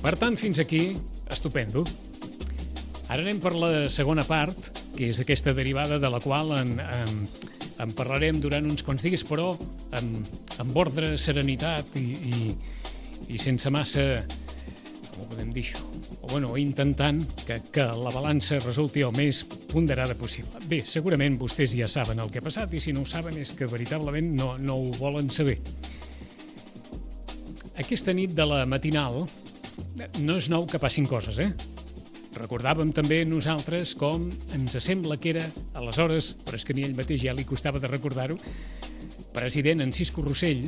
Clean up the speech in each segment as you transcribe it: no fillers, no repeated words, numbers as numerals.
Per tant, fins aquí, estupendo. Ara anem per la segona part, que és aquesta derivada de la qual en parlarem durant uns quants dies, però amb ordre, serenitat i sense massa, com ho podem dir això, o bueno, intentant que la balança resulti el més ponderada possible. Bé, segurament vostès ja saben el que ha passat i si no ho saben és que veritablement no ho volen saber. Aquesta nit de la matinal no és nou que passin coses, Recordàvem també nosaltres com ens sembla que era, aleshores, però és que ni ell mateix ja li costava de recordar-ho, president en Cisco Rossell,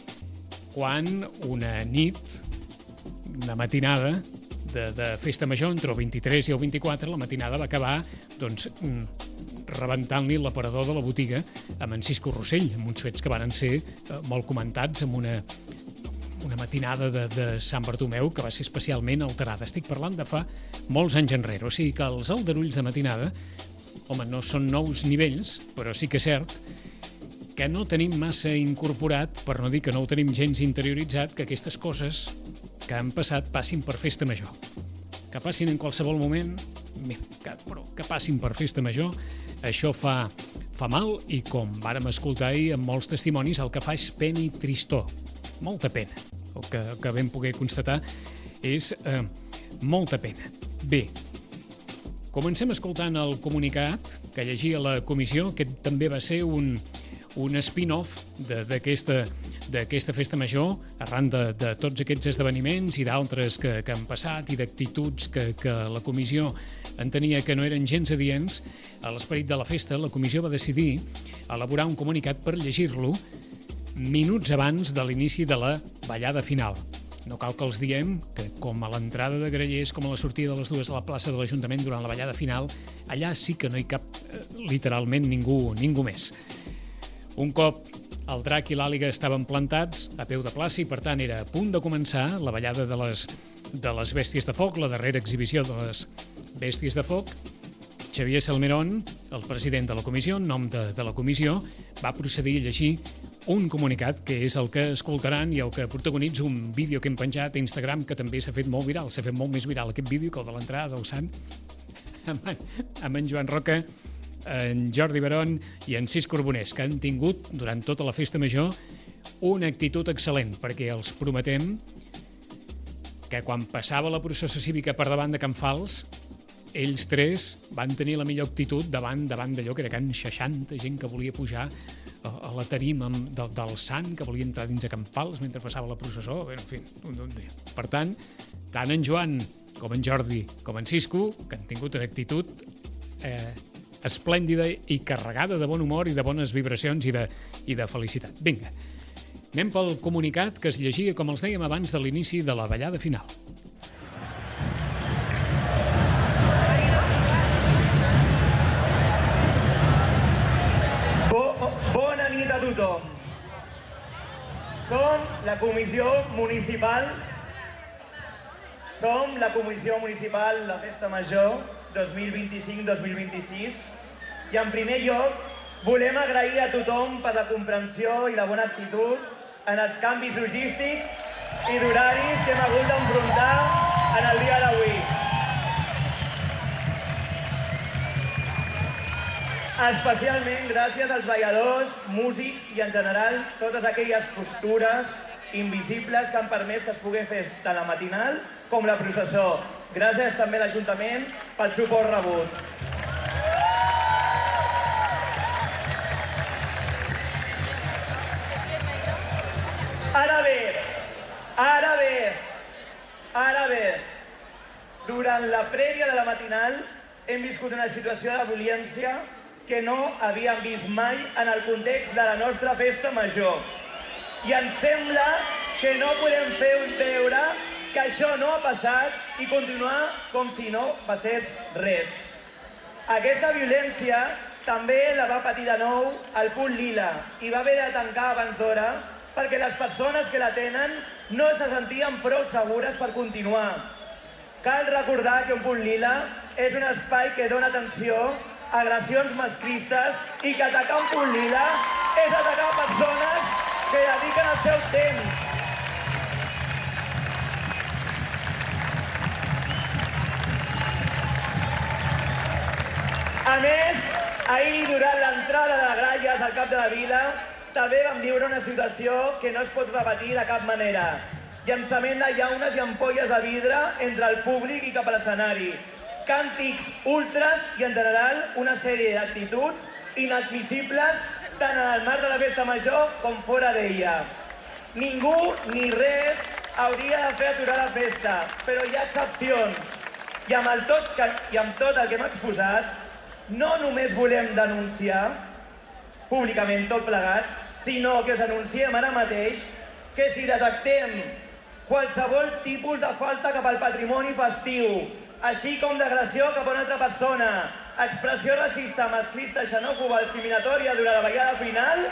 quan una nit, una matinada de festa major, entre el 23 i el 24, la matinada va acabar doncs, rebentant-li l'aparador de la botiga amb en Cisco Rossell, amb uns fets que varen ser molt comentats, amb una matinada de Sant Bartomeu que va ser especialment alterada. Estic parlant de fa molts anys enrere, o sigui que els aldarulls de matinada, home, no són nous nivells, però sí que és cert que no tenim massa incorporat, per no dir que no ho tenim gens interioritzat, que aquestes coses que han passat passin per festa major. Que passin en qualsevol moment, però que passin per festa major, això fa mal i, com vàrem escoltar ahir en molts testimonis, el que fa és pena i tristor. Molta pena. El que vam poder constatar és molta pena. Bé, comencem escoltant el comunicat que llegia la comissió, que també va ser un spin-off d'aquesta festa major, arran de tots aquests esdeveniments i d'altres que han passat i d'actituds que la comissió entenia que no eren gens adients. A l'esperit de la festa, la comissió va decidir elaborar un comunicat per llegir-lo minuts abans de l'inici de la ballada final. No cal que els diem que, com a l'entrada de grallers, com a la sortida de les dues a la plaça de l'Ajuntament durant la ballada final, allà sí que no hi cap literalment ningú més. Un cop el drac i l'àliga estaven plantats a peu de plaça i, per tant, era a punt de començar la ballada de les bèsties de foc, la darrera exhibició de les bèsties de foc, Xavier Salmerón, el president de la comissió, en nom de la comissió, va procedir a llegir un comunicat que és el que escoltaran i el que protagonitza un vídeo que hem penjat a Instagram que també s'ha fet molt viral. S'ha fet molt més viral aquest vídeo que el de l'entrada del Sant amb en Joan Roca, en Jordi Barón i en Cisco Arbonès, que han tingut durant tota la festa major una actitud excel·lent, perquè els prometem que quan passava la processó cívica per davant de Can Fals, ells tres van tenir la millor actitud davant d'allò que era Can 60, gent que volia pujar a la tarima del Sant, que volia entrar dins de Can Fals mentre passava la processó. Bé, en fi, per tant, tant en Joan com en Jordi com en Cisco, que han tingut una actitud esplèndida i carregada de bon humor i de bones vibracions i de felicitat. Vinga, anem pel comunicat que es llegia, com els dèiem, abans de l'inici de la ballada final. Bona nit a tothom. Som la Comissió Municipal de Festa Major 2025-2026 i en primer lloc volem agrair a tothom per la comprensió i la bona actitud en els canvis logístics i d'horaris que hem hagut d'enfrontar en el dia d'avui. Especialment gràcies als balladors, músics i en general totes aquelles postures invisibles que han permès que es pugui fer tant la matinal com la processó. Gràcies també a l'Ajuntament pel suport rebut. Ara bé, durant la prèvia de la matinal hem viscut una situació de violència que no havíem vist mai en el context de la nostra festa major. I ens sembla que no podem fer veure que això no ha passat i continuar com si no passés res. Aquesta violència també la va patir de nou el Punt Lila i va haver de tancar abans d'hora perquè les persones que la tenen no se sentien prou segures per continuar. Cal recordar que un Punt Lila és un espai que dona atenció a agressions masclistes i que atacar un Punt Lila és atacar persones que dediquen el seu temps A més, ahir, durant l'entrada de gralles al cap de la vila, també vam viure una situació que no es pot repetir de cap manera. Llançament de llaunes i ampolles de vidre entre el públic i cap a l'escenari. Càntics ultras i, en general, una sèrie d'actituds inadmissibles tant en el marc de la festa major com fora d'ella. Ningú ni res hauria de fer aturar la festa, però hi ha excepcions. I amb tot el que hem exposat, no només volem denunciar públicament tot plegat, sinó que us anunciem ara mateix que si detectem qualsevol tipus de falta cap al patrimoni festiu, així com d'agressió cap a una altra persona, expressió racista, masclista, xenòfoba, discriminatòria durant la vetllada final,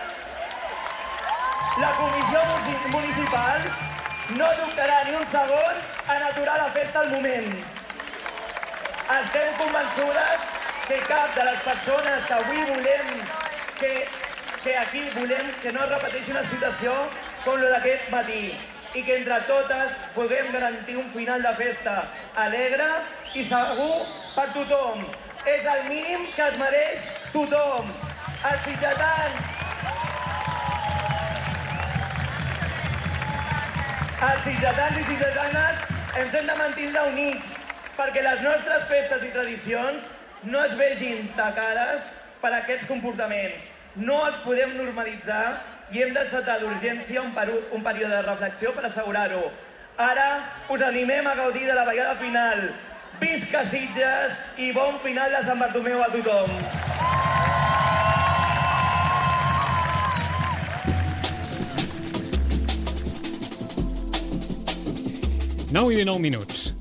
la comissió municipal no dubtarà ni un segon en aturar la festa al moment. Estem convençudes que cap de les persones que avui volem que aquí volem que no es repeteixi una situació com la d'aquest matí i que entre totes puguem garantir un final de festa alegre i segur per tothom. És el mínim que es mereix tothom. Els sitgetans i sitgetanes ens hem de mantenir units perquè les nostres festes i tradicions no es vegin tacades per aquests comportaments. No els podem normalitzar i hem de desatar d'urgència un període de reflexió per assegurar-ho. Ara us animem a gaudir de la vetllada final. Visca Sitges i bon final de Sant Bartomeu a tothom. 9:19.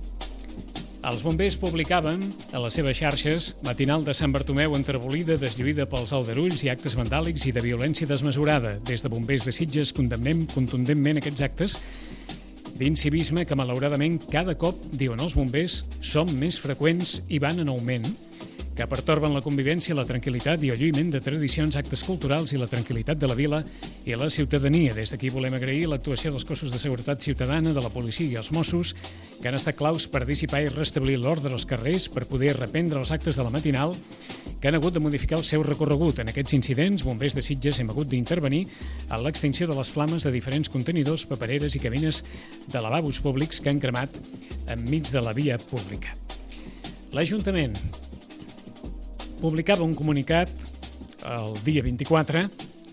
Els bombers publicaven a les seves xarxes matinal de Sant Bartomeu enterbolida, deslluïda pels aldarulls i actes vandàlics i de violència desmesurada. Des de Bombers de Sitges condemnem contundentment aquests actes d'incivisme que, malauradament, cada cop, diuen els bombers, són més freqüents i van en augment, que pertorben la convivència, la tranquil·litat i el lluïment de tradicions, actes culturals i la tranquil·litat de la vila i la ciutadania. Des d'aquí volem agrair l'actuació dels cossos de seguretat ciutadana, de la policia i els Mossos, que han estat claus per dissipar i restablir l'ordre als carrers per poder reprendre els actes de la matinal que han hagut de modificar el seu recorregut. En aquests incidents, Bombers de Sitges hem hagut d'intervenir en l'extinció de les flames de diferents contenidors, papereres i cabines de lavabos públics que han cremat enmig de la via pública. L'Ajuntament publicava un comunicat el dia 24,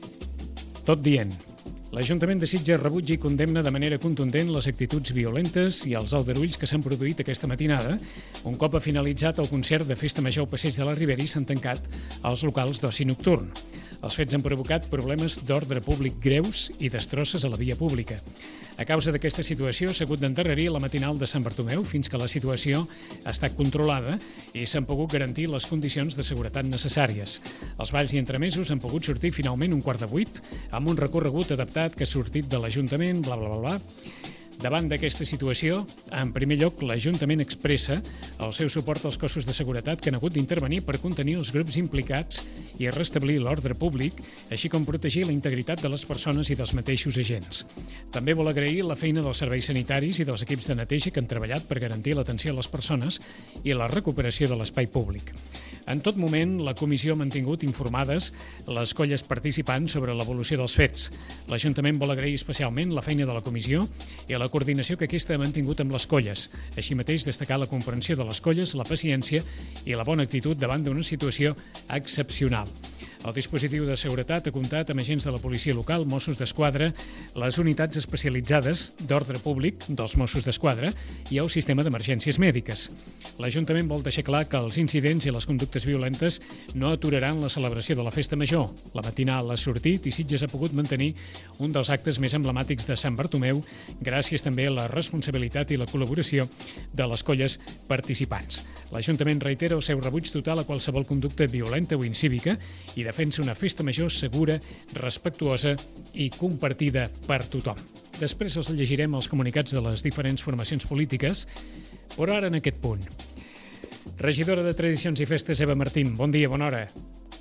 tot dient: l'Ajuntament de Sitges rebutja i condemna de manera contundent les actituds violentes i els aldarulls que s'han produït aquesta matinada. Un cop ha finalitzat el concert de Festa Major al Passeig de la Ribera i s'han tancat els locals d'oci nocturn. Els fets han provocat problemes d'ordre públic greus i destrosses a la via pública. A causa d'aquesta situació s'ha hagut d'endarrerir la matinal de Sant Bartomeu fins que la situació ha estat controlada i s'han pogut garantir les condicions de seguretat necessàries. Els balls i entremesos han pogut sortir finalment 7:45 amb un recorregut adaptat que ha sortit de l'Ajuntament, bla, bla, bla, bla. Davant d'aquesta situació, en primer lloc, l'Ajuntament expressa el seu suport als cossos de seguretat que han hagut d'intervenir per contenir els grups implicats i restablir l'ordre públic, així com protegir la integritat de les persones i dels mateixos agents. També vol agrair la feina dels serveis sanitaris i dels equips de neteja que han treballat per garantir l'atenció a les persones i la recuperació de l'espai públic. En tot moment, la comissió ha mantingut informades les colles participants sobre l'evolució dels fets. L'Ajuntament vol agrair especialment la feina de la comissió i la coordinació que aquesta ha mantingut amb les colles. Així mateix, destacar la comprensió de les colles, la paciència i la bona actitud davant d'una situació excepcional. El dispositiu de seguretat ha comptat amb agents de la policia local, Mossos d'Esquadra, les unitats especialitzades d'ordre públic dels Mossos d'Esquadra i el sistema d'emergències mèdiques. L'Ajuntament vol deixar clar que els incidents i les conductes violentes no aturaran la celebració de la Festa Major. La matinal ha sortit i Sitges ha pogut mantenir un dels actes més emblemàtics de Sant Bartomeu, gràcies també a la responsabilitat i la col·laboració de les colles participants. L'Ajuntament reitera el seu rebuig total a qualsevol conducta violenta o incívica i defensa una festa major segura, respectuosa i compartida per tothom. Després els llegirem els comunicats de les diferents formacions polítiques, però ara en aquest punt. Regidora de Tradicions i Festes, Eva Martín, bon dia, bona hora.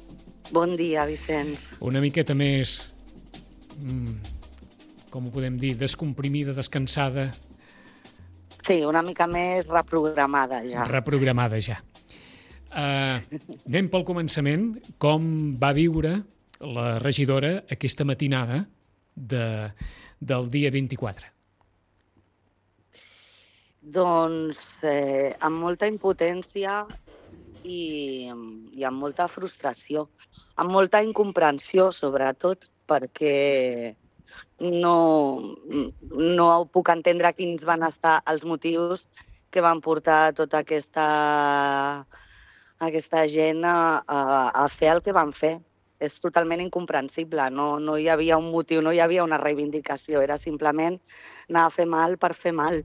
Bon dia, Vicenç. Una miqueta més, com ho podem dir, descomprimida, descansada? Sí, una mica més reprogramada ja. Reprogramada ja. Anem pel començament. Com va viure la regidora aquesta matinada del dia 24? Doncs amb molta impotència i amb molta frustració, amb molta incomprensió, sobretot, perquè no puc entendre quins van estar els motius que van portar tota aquesta gent a fer el que van fer. És totalment incomprensible, no hi havia un motiu, no hi havia una reivindicació, era simplement anar a fer mal per fer mal.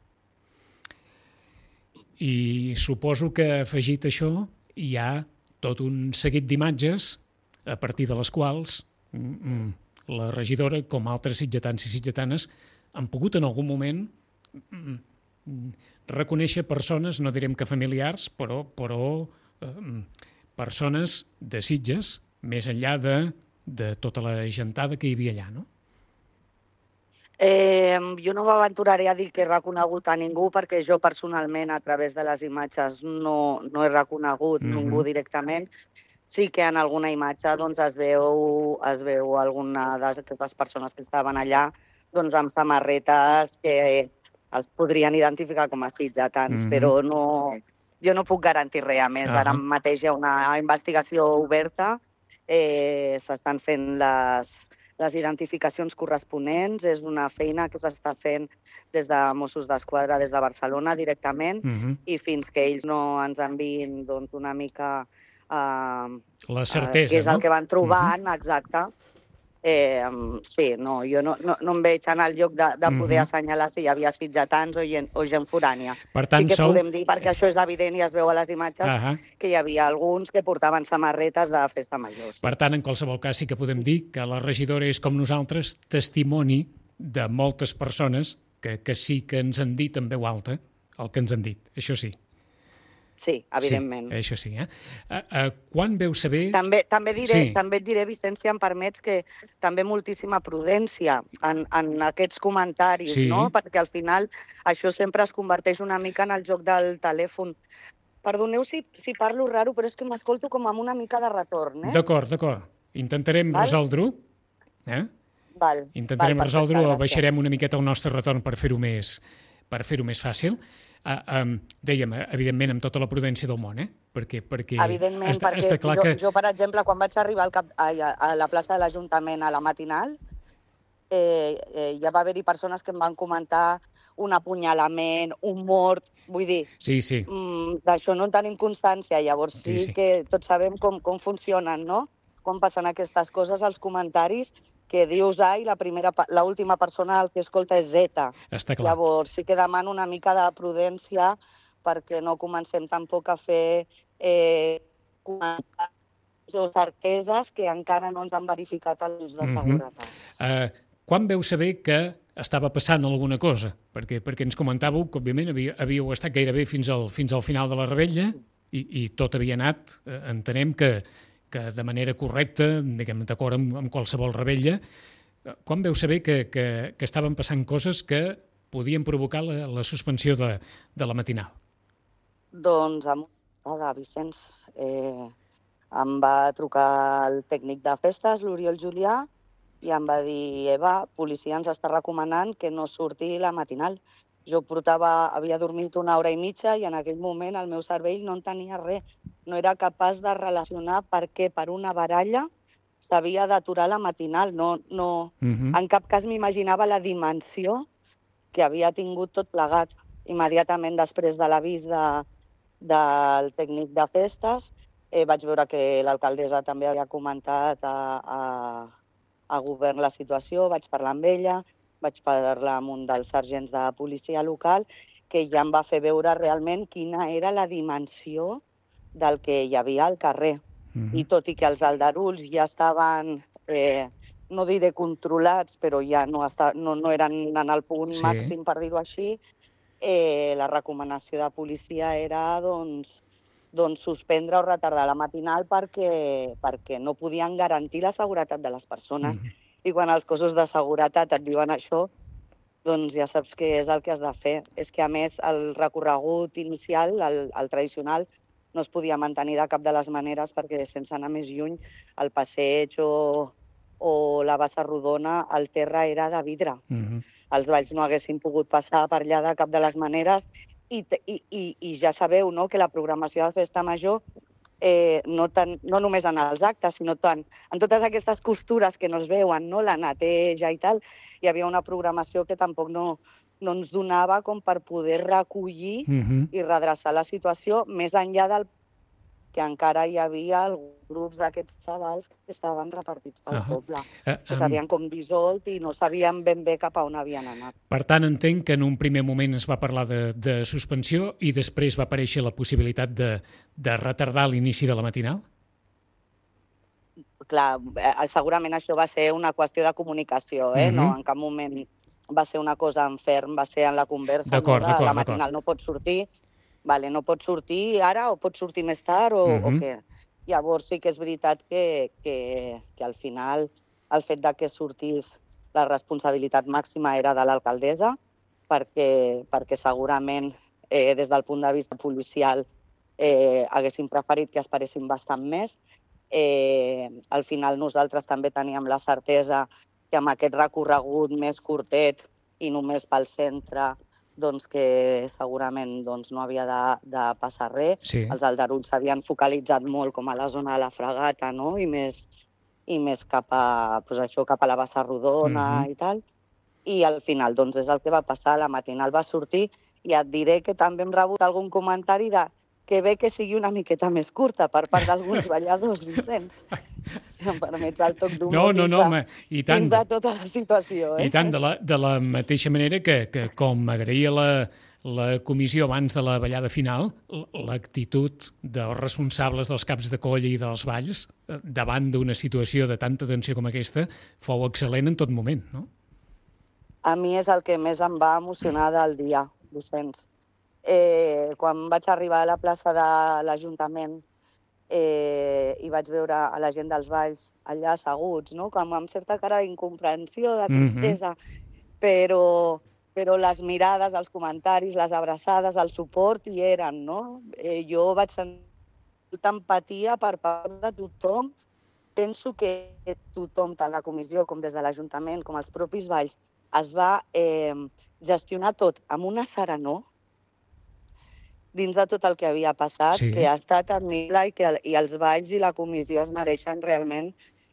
I suposo que afegit a això hi ha tot un seguit d'imatges a partir de les quals la regidora, com altres sitgetans i sitgetanes, han pogut en algun moment reconèixer persones, no direm que familiars, però persones de Sitges, més enllà de tota la gentada que hi havia allà, no? Jo no m'aventuraré a dir que he reconegut a ningú perquè jo personalment a través de les imatges no he reconegut ningú directament. Sí que en alguna imatge doncs, es veu alguna d'aquestes persones que estaven allà doncs, amb samarretes que els podrien identificar com a sitgetans, però jo no puc garantir res a més. Ara mateix hi ha una investigació oberta, s'estan fent les identificacions corresponents, és una feina que s'està fent des de Mossos d'Esquadra, des de Barcelona directament, i fins que ells no ens enviïn doncs, una mica la certesa, què és el que van trobant, exacte. Sí, no, jo no em veig en el lloc de poder assenyalar si hi havia sitgetans o gent forània. Per tant, sí que podem dir, perquè això és evident i es veu a les imatges, que hi havia alguns que portaven samarretes de festa major. Per tant, en qualsevol cas sí que podem dir que la regidora és, com nosaltres, testimoni de moltes persones que sí que ens han dit en veu alta el que ens han dit, això sí. Sí, evidentment. Sí, això sí. Quan veu saber... També et diré, Vicent, si em permets, que també moltíssima prudència en aquests comentaris, no? Perquè al final això sempre es converteix una mica en el joc del telèfon. Perdoneu si parlo raro, però és que m'escolto com amb una mica de retorn. D'acord. Intentarem resoldre-ho. Intentarem resoldre-ho, baixarem una miqueta el nostre retorn per fer-ho més fàcil. Dèiem, evidentment, amb tota la prudència del món, perquè evidentment, està clar que... Jo, per exemple, quan vaig arribar a la plaça de l'Ajuntament a la matinal, ja va haver-hi persones que em van comentar un apunyalament, un mort, vull dir... Sí. D'això no en tenim constància, llavors sí que tots sabem com funcionen, no? Com passen aquestes coses als comentaris, que dius A i l'última persona el que escolta és Z. Està clar. Llavors sí que demano una mica de prudència perquè no comencem tampoc a fer comentaris o certeses que encara no ens han verificat els de seguretat. Quan veu saber que estava passant alguna cosa? Perquè ens comentàveu que, òbviament, havíeu estat gairebé fins al final de la revetlla i tot havia anat, entenem que de manera correcta, diguem, d'acord amb qualsevol revetlla. Quan veu saber que estaven passant coses que podien provocar la suspensió de la matinal? Doncs, Vicenç, em va trucar el tècnic de festes, l'Oriol Julià, i em va dir, Eva, policia ens està recomanant que no surti la matinal. Jo havia dormit una hora i mitja i en aquell moment el meu cervell no en tenia res. No era capaç de relacionar per què per una baralla s'havia d'aturar la matinal. En cap cas m'imaginava la dimensió que havia tingut tot plegat. Immediatament després de l'avís del tècnic de festes, vaig veure que l'alcaldessa també havia comentat a govern la situació, vaig parlar amb ella, vaig parlar amb un dels sergents de policia local, que ja em va fer veure realment quina era la dimensió del que hi havia al carrer. I tot i que els aldarulls ja estaven, no diré controlats, però ja no eren en el punt màxim, per dir-ho així, la recomanació de policia era suspendre o retardar la matinal perquè no podien garantir la seguretat de les persones. I quan els cossos de seguretat et diuen això, doncs ja saps què és el que has de fer. És que, a més, el recorregut inicial, el tradicional, no es podia mantenir de cap de les maneres perquè sense anar més lluny el passeig o la bassa rodona, el terra era de vidre. Els balls no haguessin pogut passar per allà de cap de les maneres i ja sabeu, no?, que la programació de Festa Major no només en els actes, sinó en totes aquestes costures que no es veuen, no?, la neteja i tal, hi havia una programació que tampoc no ens donava com per poder recollir i redreçar la situació, més enllà del que encara hi havia grups d'aquests xavals que estaven repartits pel poble, que s'havien com dissolt i no sabien ben bé cap a on havien anat. Per tant, entenc que en un primer moment es va parlar de suspensió i després va aparèixer la possibilitat de retardar l'inici de la matinal? Clar, segurament això va ser una qüestió de comunicació, no en cap moment va ser una cosa en ferm, va ser en la conversa, la matinal no pot sortir, no pot sortir ara o pot sortir més tard o què. Llavors sí que és veritat que al final el fet de que sortís la responsabilitat màxima era de l'alcaldessa perquè segurament des del punt de vista policial haguéssim preferit que esperéssim bastant més. Al final nosaltres també teníem la certesa que amb aquest recorregut més curtet i només pel centre doncs que segurament no havia de passar res. Sí. Els aldarulls s'havien focalitzat molt com a la zona de la Fregata, no?, i més cap a la bassa rodona i tal. I al final és el que va passar, la matinal va sortir i et diré que també hem rebut algun comentari de que bé que sigui una miqueta més curta per part d'alguns balladors, Vicenç. Si em permets el toc d'humor dins de tota la situació. I tant, de la mateixa manera que com agraïa la comissió abans de la ballada final, l'actitud dels responsables dels caps de colla i dels balls davant d'una situació de tanta tensió com aquesta fou excel·lent en tot moment, no? A mi és el que més em va emocionar del dia, Vicenç. Quan vaig arribar a la plaça de l'Ajuntament i vaig veure a la gent dels balls allà asseguts, no?, com amb certa cara d'incomprensió, de tristesa, però les mirades, els comentaris, les abraçades, el suport hi eren, no? Jo vaig sentir molta empatia per part de tothom. Penso que tothom, tant la comissió com des de l'Ajuntament, com els propis balls, es va gestionar tot amb una serenor dins de tot el que havia passat, que ha estat admirable i els balls i la comissió es mereixen realment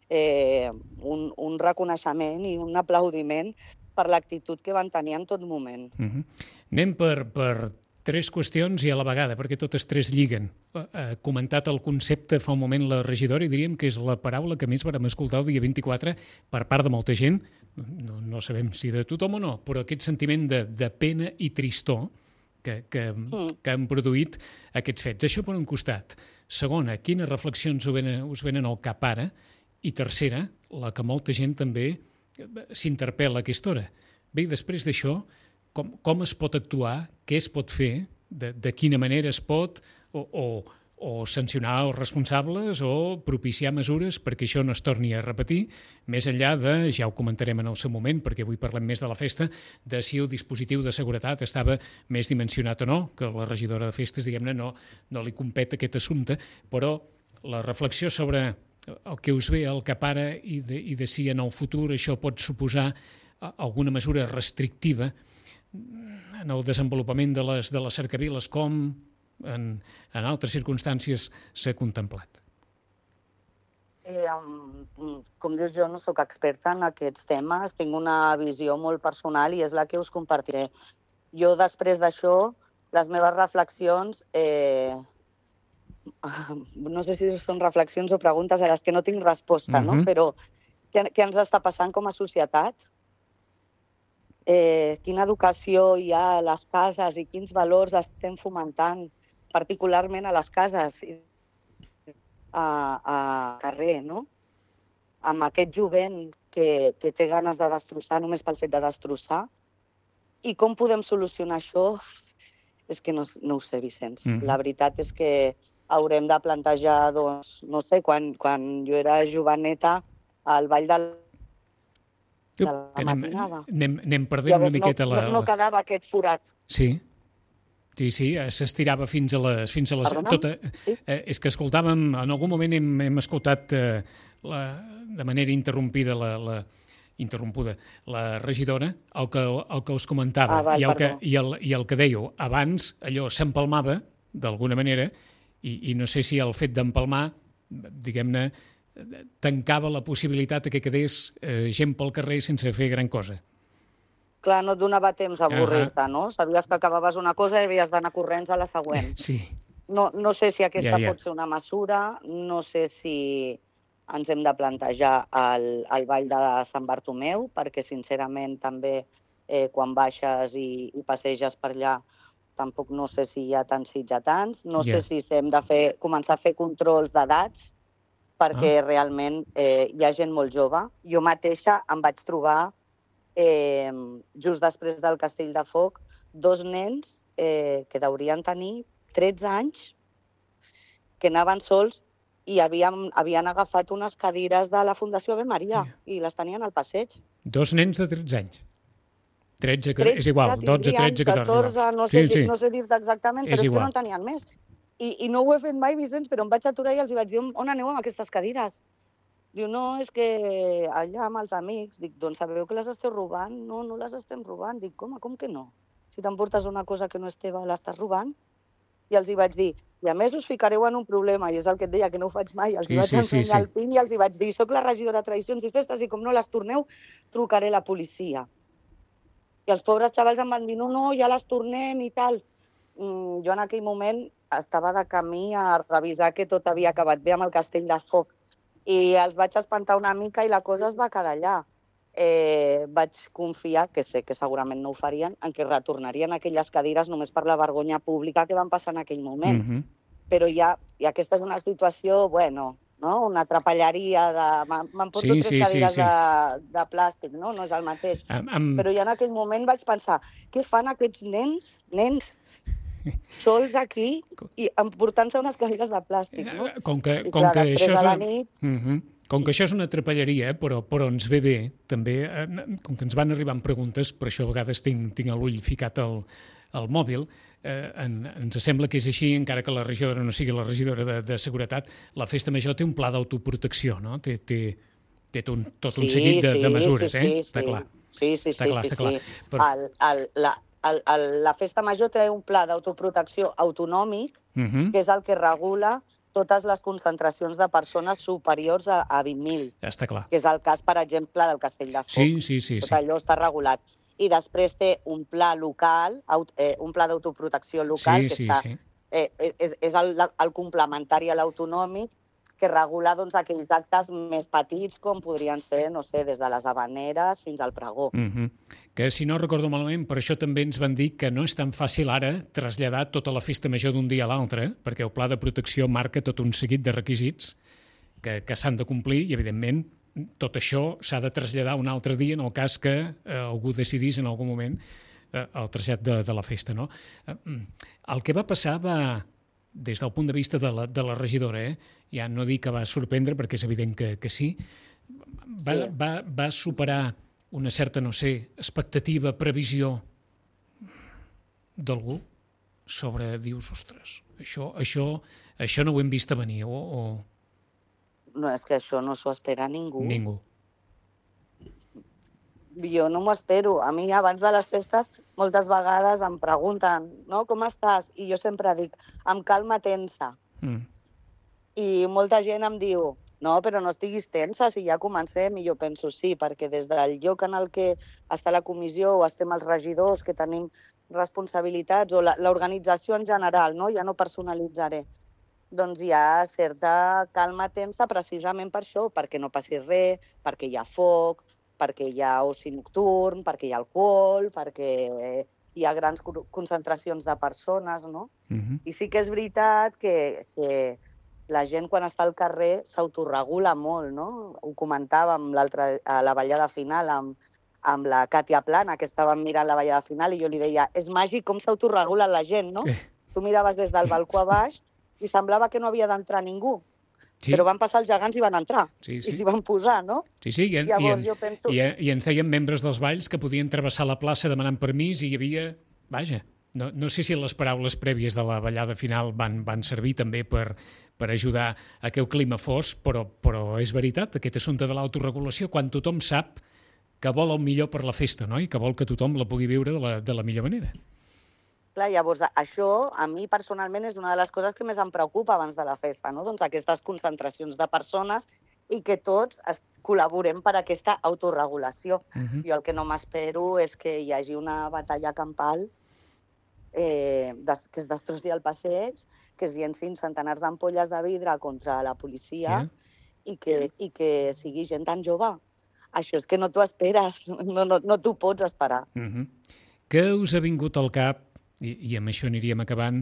un reconeixement i un aplaudiment per l'actitud que van tenir en tot moment. Anem per tres qüestions i a la vegada, perquè totes tres lliguen. Ha comentat el concepte fa un moment la regidora i diríem que és la paraula que més vam escoltar el dia 24 per part de molta gent, no sabem si de tothom o no, però aquest sentiment de pena i tristor que han produït aquests fets. Això per un costat. Segona, quines reflexions us venen al cap ara? I tercera, la que molta gent també s'interpel·la a aquesta hora. Bé, i després d'això, com es pot actuar, què es pot fer, de quina manera es pot o sancionar els responsables o propiciar mesures perquè això no es torni a repetir, més enllà de, ja ho comentarem en el seu moment, perquè avui parlem més de la festa, de si el dispositiu de seguretat estava més dimensionat o no, que la regidora de festes, diguem-ne, no li compet aquest assumpte, però la reflexió sobre el que us ve al cap ara i de si en el futur això pot suposar alguna mesura restrictiva en el desenvolupament de les cercaviles, com en altres circumstàncies s'ha contemplat? Com dius, jo no sóc experta en aquests temes, tinc una visió molt personal i és la que us compartiré. Jo, després d'això, les meves reflexions, no sé si són reflexions o preguntes a les que no tinc resposta, no? Però què ens està passant com a societat? Quina educació hi ha a les cases i quins valors estem fomentant, particularment a les cases a carrer, no? Amb aquest jovent que té ganes de destrossar només pel fet de destrossar. I com podem solucionar això? És que no ho sé, Vicenç. La veritat és que haurem de plantejar, doncs, no sé, quan jo era joveneta, al ball de la matinada. Anem perdent una miqueta la... No quedava aquest forat. Sí. Sí, s'estirava fins a les... Perdona? Sí? És que escoltàvem, en algun moment hem escoltat de manera interrompuda la regidora, el que us comentava Val, i el que dèieu. Abans allò s'empalmava, d'alguna manera, i no sé si el fet d'empalmar, diguem-ne, tancava la possibilitat que quedés gent pel carrer sense fer gran cosa. Clar, no et donava temps a avorrir-te, no? Sabies que acabaves una cosa i havies d'anar corrents a la següent. Sí. No sé si aquesta pot ser una mesura, no sé si ens hem de plantejar el Ball de Sant Bartomeu, perquè sincerament també quan baixes i passeges per allà tampoc no sé si hi ha tants sitjatants, no sé si hem de començar a fer controls d'edats, perquè realment hi ha gent molt jove. Jo mateixa em vaig trobar just després del Castell de Foc, 2 nens que deurien tenir 13 anys, que anaven sols i havien agafat unes cadires de la Fundació Ave Maria i les tenien al passeig. 2 nens de 13 anys. 13, és igual, 12, 13, 14. 14, no sé dir-te exactament, però és que no en tenien més. I no ho he fet mai, Vicenç, però em vaig aturar i els vaig dir, on aneu amb aquestes cadires? Diu, no, és que allà amb els amics. Dic, doncs sabeu que les esteu robant? No, no les estem robant. Dic, com que no? Si t'emportes una cosa que no és teva, l'estàs robant? I els vaig dir, i a més us ficareu en un problema, i és el que et deia, que no ho faig mai. Els vaig ensenyar el PIN i els vaig dir, soc la regidora de Tradicions i Festes i com no les torneu, trucaré a la policia. I els pobres xavals em van dir, no, ja les tornem i tal. Jo en aquell moment estava de camí a revisar que tot havia acabat bé amb el Castell de Foc. I els vaig espantar una mica i la cosa es va quedar allà. Vaig confiar, que sé que segurament no ho farien, en que retornarien aquelles cadires només per la vergonya pública que van passar en aquell moment. Però ja, i aquesta és una situació, bueno, no? Una trapelleria de... M'emporto 3 cadires de plàstic, no? No és el mateix. Però ja en aquell moment vaig pensar, què fan aquests nens sols aquí i emportant-se unes cadires de plàstic, no? Com que això és una trapelleria, però ens ve bé, també, com que ens van arribant preguntes, per això a vegades tinc l'ull ficat al mòbil, ens sembla que és així, encara que la regidora no sigui la regidora de Seguretat, la Festa Major té un pla d'autoprotecció, no? Té tot un seguit de mesures, està clar. Sí. La Festa Major té un pla d'autoprotecció autonòmic, que és el que regula totes les concentracions de persones superiors a 20.000. Està clar. Que és el cas, per exemple, del Castell de Foc. Sí. Tot allò està regulat. I després té un pla local, un pla d'autoprotecció local, és el complementari a l'autonòmic, que regula aquells actes més petits, com podrien ser, no sé, des de les havaneres fins al pregó. Que, si no recordo malament, per això també ens van dir que no és tan fàcil ara traslladar tota la Festa Major d'un dia a l'altre, perquè el pla de protecció marca tot un seguit de requisits que s'han de complir i, evidentment, tot això s'ha de traslladar un altre dia en el cas que algú decidís en algun moment el trasllat de la festa, no? El que va passar va, des del punt de vista de la regidora, ja no dic que va sorprendre, perquè és evident que sí, va superar una certa, no sé, expectativa, previsió d'algú sobre, dius, ostres, això no ho hem vist a venir, o... No, és que això no s'ho espera ningú. Ningú. Jo no m'ho espero. A mi, abans de les festes, moltes vegades em pregunten, no, com estàs? I jo sempre dic, amb calma tensa. I molta gent em diu, no, però no estiguis tensa, si ja comencem. I jo penso, sí, perquè des del lloc en el que està la comissió o estem els regidors, que tenim responsabilitats, o l'organització en general, no? Ja no personalitzaré. Doncs hi ha certa calma tensa precisament per això, perquè no passi res, perquè hi ha foc, perquè hi ha oci nocturn, perquè hi ha alcohol, perquè hi ha grans concentracions de persones, no? I sí que és veritat que la gent quan està al carrer s'autoregula molt, no? Ho comentàvem a la ballada final amb la Càtia Plana, que estàvem mirant la ballada final, i jo li deia, és màgic com s'autoregula la gent, no? Tu miraves des del balcó a baix i semblava que no havia d'entrar ningú. Sí. Però van passar els gegants i van entrar. I s'hi van posar, no? Sí, llavors jo penso... I ens deien membres dels balls que podien travessar la plaça demanant permís i hi havia... Vaja, No sé si les paraules prèvies de la ballada final van servir també per ajudar a que el clima fos, però és veritat, aquest assumpte de l'autoregulació, quan tothom sap que vol el millor per la festa, no? I que vol que tothom la pugui viure de la millor manera. Clar, llavors, això a mi personalment és una de les coses que més em preocupa abans de la festa, no? Doncs aquestes concentracions de persones i que tots col·laborem per aquesta autorregulació. Jo el que no m'espero és que hi hagi una batalla campal que es destrossi el passeig, que es llencin centenars d'ampolles de vidre contra la policia i que sigui gent tan jove. Això és que no t'ho esperes, no t'ho pots esperar. Què us ha vingut al cap, i amb això aniríem acabant,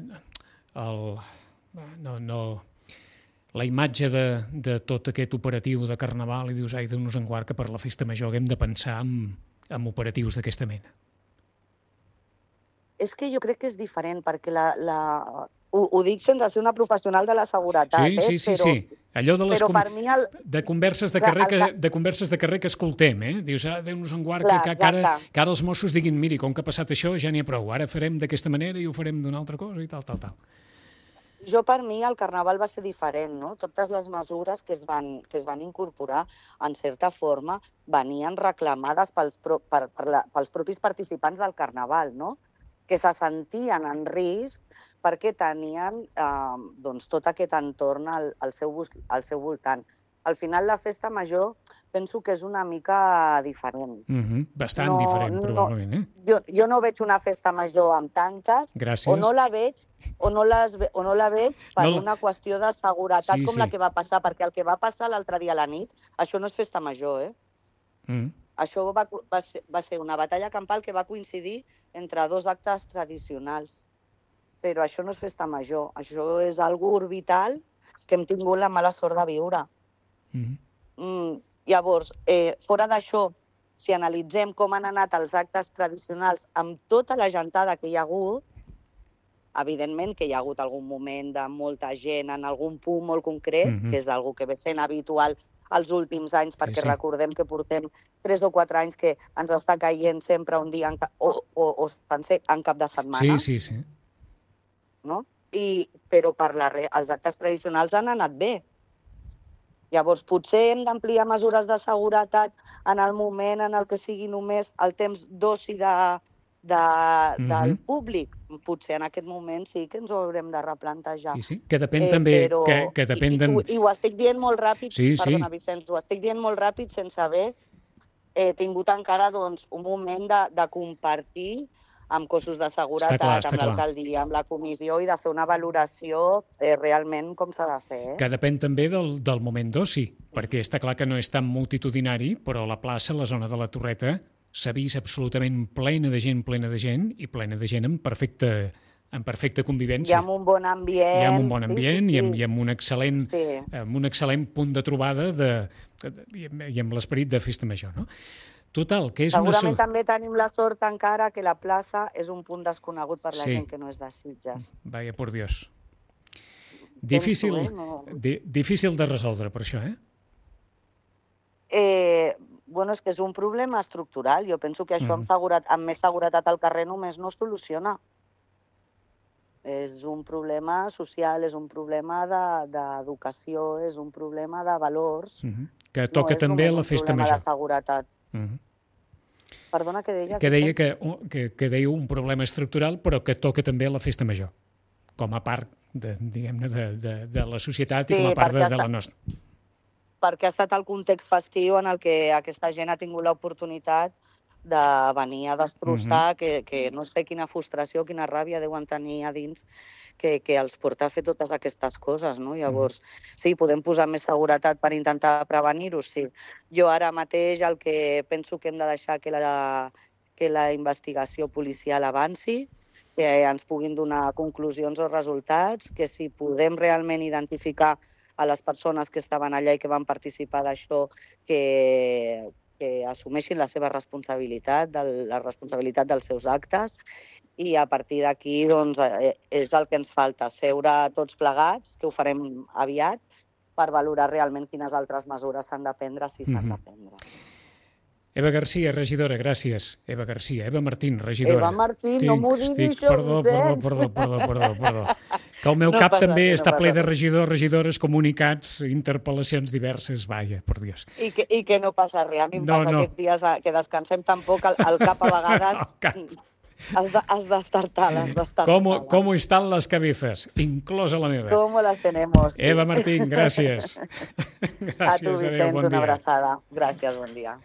la imatge de tot aquest operatiu de Carnaval i dius, ai, Déu-nos en guard, que per la festa major haguem de pensar en operatius d'aquesta mena? És que jo crec que és diferent, perquè ho dic sense ser una professional de la seguretat, Sí. Allò de les per mi de converses de carrer que escoltem, dius, Déu-nos en guard, que ara els Mossos diguin, miri, com que ha passat això, ja n'hi ha prou, ara farem d'aquesta manera i ho farem d'una altra cosa i tal. Jo, per mi, el Carnaval va ser diferent, no? Totes les mesures que es van incorporar, en certa forma, venien reclamades pels propis participants del Carnaval, no? Que se sentien en risc perquè tenien tot aquest entorn al seu voltant. Al final, la festa major penso que és una mica diferent. Bastant diferent, probablement. Jo no veig una festa major amb tanques, o no la veig per una qüestió de seguretat com la que va passar, perquè el que va passar l'altre dia a la nit, això no és festa major, Això va ser una batalla campal que va coincidir entre dos actes tradicionals. Però això no és festa major, això és algo orbital que hem tingut la mala sort de viure. Llavors, fora d'això, si analitzem com han anat els actes tradicionals amb tota la gentada que hi ha hagut, evidentment que hi ha hagut algun moment de molta gent en algun punt molt concret, que és algo que ve sent habitual els últims anys, perquè recordem que portem 3 o 4 anys que ens està caient sempre un dia o sencer en cap de setmana. Sí. No? Però els actes tradicionals han anat bé. Llavors, potser hem d'ampliar mesures de seguretat en el moment en el que sigui només el temps d'oci del públic. Potser en aquest moment sí que ens ho haurem de replantejar. Sí, que depèn també... I ho estic dient molt ràpid, perdona, Vicenç, ho estic dient molt ràpid sense haver tingut encara un moment de compartir amb cossos de seguretat, amb l'alcaldia, amb la comissió i de fer una valoració realment com s'ha de fer. Que depèn també del moment d'oci, perquè està clar que no és tan multitudinari, però la plaça, la zona de la Torreta, s'ha vist absolutament plena de gent i plena de gent en perfecta convivència. I amb un bon ambient. I amb un bon ambient i amb un excel·lent punt de trobada i amb l'esperit de festa major, no? Total, que és segurament també tenim la sort encara que la plaça és un punt desconegut per la gent que no és de Sitges. Vaya por Dios. Difícil de resoldre per això, Bueno, és que és un problema estructural. Jo penso que això amb més seguretat al carrer només no es soluciona. És un problema social, és un problema d'educació, és un problema de valors. Que toca també a la festa major. No és només un problema de seguretat. Perdona, què deies? Que deia un problema estructural, però que toca també a la festa major, com a part, diguem-ne, de la societat i com a part de la nostra. Perquè ha estat el context festiu en el que aquesta gent ha tingut l'oportunitat de venir a destrossar, que no sé quina frustració, quina ràbia deuen tenir a dins que els porta a fer totes aquestes coses, no? Llavors, sí, podem posar més seguretat per intentar prevenir-ho, sí. Jo ara mateix el que penso que hem de deixar que la investigació policial avanci, que ens puguin donar conclusions o resultats, que si podem realment identificar a les persones que estaven allà i que van participar d'això, que assumeixin la seva responsabilitat, la responsabilitat dels seus actes, i a partir d'aquí és el que ens falta, seure tots plegats, que ho farem aviat, per valorar realment quines altres mesures s'han de prendre, si s'han de prendre. Eva Garcia, regidora, gràcies. Eva Garcia, Eva Martín, regidora. Eva Martín, no m'ho diguis, Perdó. Que el meu cap també està ple de regidors, regidores, comunicats, interpel·lacions diverses, vaja, per Dios. I que no passa res. A mi em passa aquests dies que descansem tampoc, el cap a vegades has d'estartar. ¿Cómo están las cabezas? Inclosa la meva. ¿Cómo las tenemos? Eva Martín, gràcies. A tu, Vicenç, una abraçada. Gràcies, bon dia.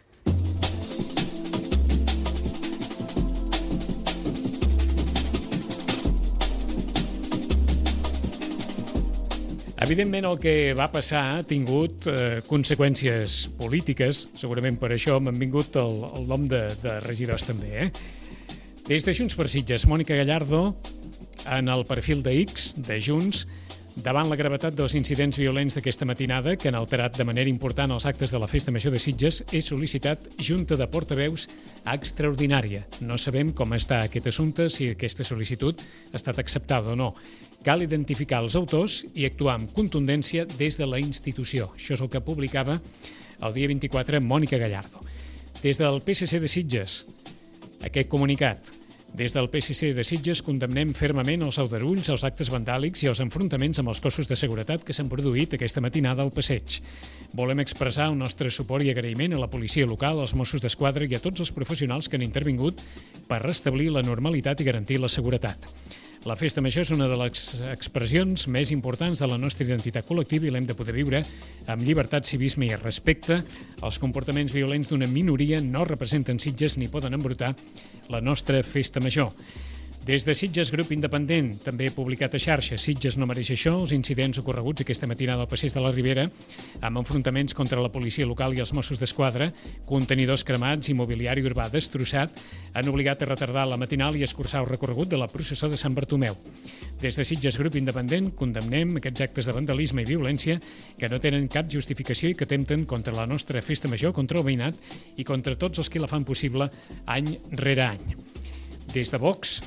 Evidentment, el que va passar ha tingut conseqüències polítiques. Segurament per això m'han vingut el nom de regidors també. Des de Junts per Sitges, Mònica Gallardo, en el perfil de X de Junts, davant la gravetat dels incidents violents d'aquesta matinada que han alterat de manera important els actes de la Festa Major de Sitges, he sol·licitat junta de portaveus extraordinària. No sabem com està aquest assumpte, si aquesta sol·licitud ha estat acceptada o no. Cal identificar els autors i actuar amb contundència des de la institució. Això és el que publicava el dia 24 Mònica Gallardo. Des del PSC de Sitges, aquest comunicat. Des del PSC de Sitges condemnem fermament els aldarulls, els actes vandàlics i els enfrontaments amb els cossos de seguretat que s'han produït aquesta matinada al passeig. Volem expressar el nostre suport i agraïment a la policia local, als Mossos d'Esquadra i a tots els professionals que han intervingut per restablir la normalitat i garantir la seguretat. La Festa Major és una de les expressions més importants de la nostra identitat col·lectiva i l'hem de poder viure amb llibertat, civisme i respecte. Els comportaments violents d'una minoria no representen Sitges ni poden embrutar la nostra Festa Major. Des de Sitges Grup Independent, també publicat a xarxa, Sitges no mereix això, els incidents ocorreguts aquesta matinada al passeig de la Ribera, amb enfrontaments contra la policia local i els Mossos d'Esquadra, contenidors cremats i mobiliari urbà destrossat, han obligat a retardar la matinal i escurçar el recorregut de la processó de Sant Bartomeu. Des de Sitges Grup Independent condemnem aquests actes de vandalisme i violència que no tenen cap justificació i que atempten contra la nostra Festa Major, contra el veïnat i contra tots els que la fan possible any rere any. Des de Vox,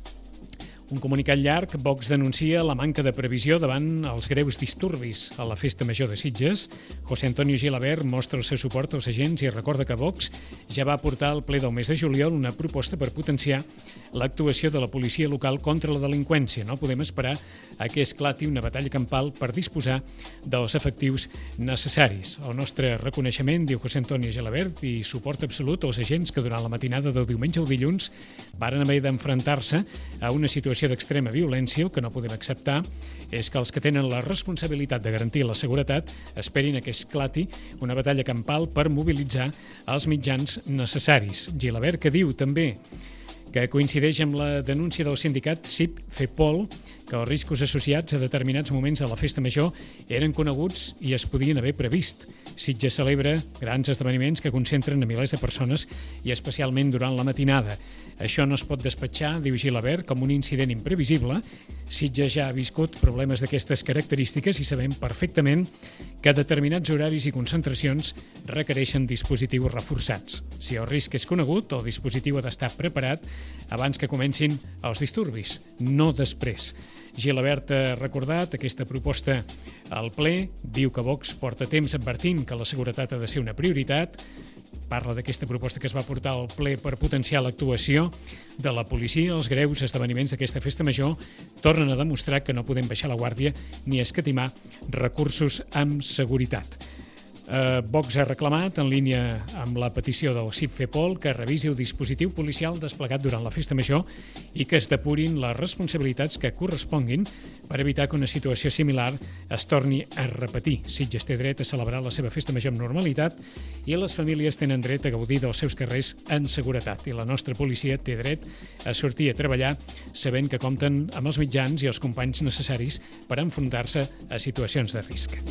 un comunicat llarg, Vox denuncia la manca de previsió davant els greus disturbis a la Festa Major de Sitges. José Antonio Gilabert mostra el seu suport als agents i recorda que Vox ja va portar al ple del mes de juliol una proposta per potenciar l'actuació de la policia local contra la delinqüència. No podem esperar a que esclati una batalla campal per disposar dels efectius necessaris. El nostre reconeixement, diu José Antonio Gilabert, i suport absolut als agents que durant la matinada del diumenge al dilluns varen haver d'enfrontar-se a una situació d'extrema violència. El que no podem acceptar és que els que tenen la responsabilitat de garantir la seguretat esperin a que esclati una batalla campal per mobilitzar els mitjans necessaris. Gilabert, que diu també que coincideix amb la denúncia del sindicat CIP-FEPOL que els riscos associats a determinats moments de la Festa Major eren coneguts i es podien haver previst. Sitges celebra grans esdeveniments que concentren a milers de persones i especialment durant la matinada. Això no es pot despatxar, diu Gilabert, com un incident imprevisible. Sitges ja ha viscut problemes d'aquestes característiques i sabem perfectament que determinats horaris i concentracions requereixen dispositius reforçats. Si el risc és conegut, el dispositiu ha d'estar preparat abans que comencin els disturbis, no després. Gilabert ha recordat aquesta proposta al ple, diu que Vox porta temps advertint que la seguretat ha de ser una prioritat, parla d'aquesta proposta que es va portar al ple per potenciar l'actuació de la policia. Els greus esdeveniments d'aquesta Festa Major tornen a demostrar que no podem baixar la guàrdia ni escatimar recursos amb seguretat. Vox ha reclamat, en línia amb la petició del CIP-FEPOL, que revisi el dispositiu policial desplegat durant la Festa Major i que es depurin les responsabilitats que corresponguin per evitar que una situació similar es torni a repetir. Sitges té dret a celebrar la seva Festa Major amb normalitat i les famílies tenen dret a gaudir dels seus carrers en seguretat. I la nostra policia té dret a sortir a treballar sabent que compten amb els mitjans i els companys necessaris per enfrontar-se a situacions de risc.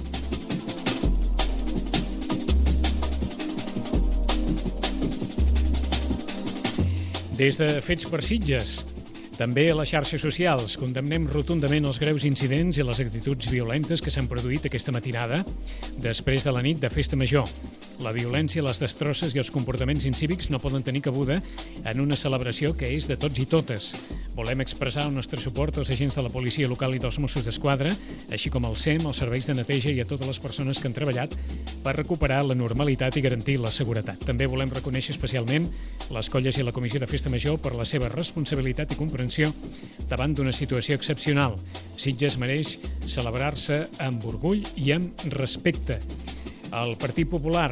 Des de Fets per Sitges, també a les xarxes socials, condemnem rotundament els greus incidents i les actituds violentes que s'han produït aquesta matinada després de la nit de Festa Major. La violència, les destrosses i els comportaments incívics no poden tenir cabuda en una celebració que és de tots i totes. Volem expressar el nostre suport als agents de la policia local i dels Mossos d'Esquadra, així com al SEM, als serveis de neteja i a totes les persones que han treballat per recuperar la normalitat i garantir la seguretat. També volem reconèixer especialment les colles i la Comissió de Festa Major per la seva responsabilitat i comprensió davant d'una situació excepcional. Sitges mereix celebrar-se amb orgull i amb respecte. El Partit Popular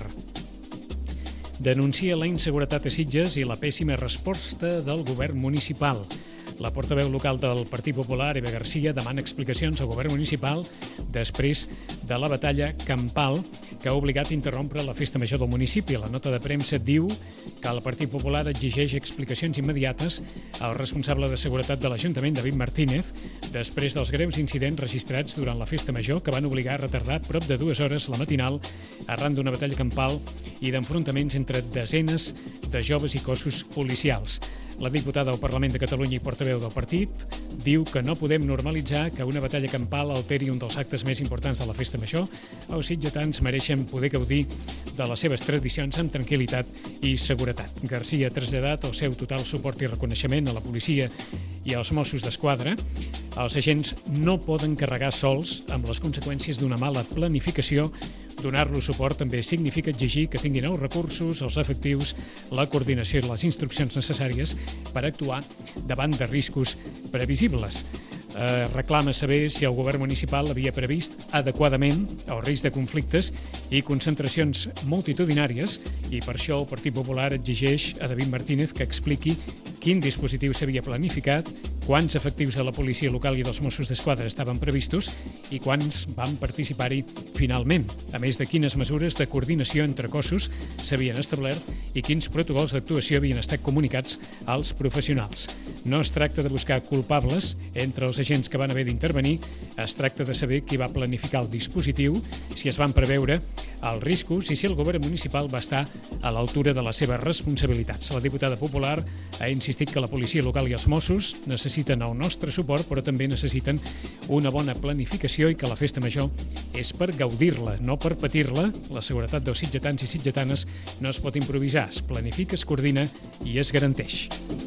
denuncia la inseguretat a Sitges i la pèssima resposta del govern municipal. La portaveu local del Partit Popular, Eva Garcia, demana explicacions al govern municipal després de la batalla campal que ha obligat a interrompre la festa major del municipi. La nota de premsa diu que el Partit Popular exigeix explicacions immediates al responsable de seguretat de l'Ajuntament, David Martínez, després dels greus incidents registrats durant la festa major que van obligar a retardar prop de 2 hores la matinal arran d'una batalla campal i d'enfrontaments entre desenes de joves i cossos policials. La diputada al Parlament de Catalunya i portaveu del partit diu que no podem normalitzar que una batalla campal alteri un dels actes més importants de la festa major. Els sitgetans mereixen poder gaudir de les seves tradicions amb tranquil·litat i seguretat. Garcia ha traslladat el seu total suport i reconeixement a la policia i als Mossos d'Esquadra. Els agents no poden carregar sols amb les conseqüències d'una mala planificació. Donar-los suport també significa exigir que tinguin els recursos, els efectius, la coordinació i les instruccions necessàries per actuar davant de riscos previsibles. Reclama saber si el govern municipal havia previst adequadament el risc de conflictes i concentracions multitudinàries i per això el Partit Popular exigeix a David Martínez que expliqui quin dispositiu s'havia planificat, quants efectius de la policia local i dels Mossos d'Esquadra estaven previstos i quants van participar-hi finalment, a més de quines mesures de coordinació entre cossos s'havien establert i quins protocols d'actuació havien estat comunicats als professionals. No es tracta de buscar culpables entre els agents que van haver d'intervenir, es tracta de saber qui va planificar el dispositiu, si es van preveure els riscos i si el govern municipal va estar a l'altura de les seves responsabilitats. La diputada popular ha insistit que la policia local i els Mossos necessiten el nostre suport, però també necessiten una bona planificació i que la festa major és per gaudir-la, no per patir-la. La seguretat dels sitgetans i sitgetanes no es pot improvisar, es planifica, es coordina i es garanteix.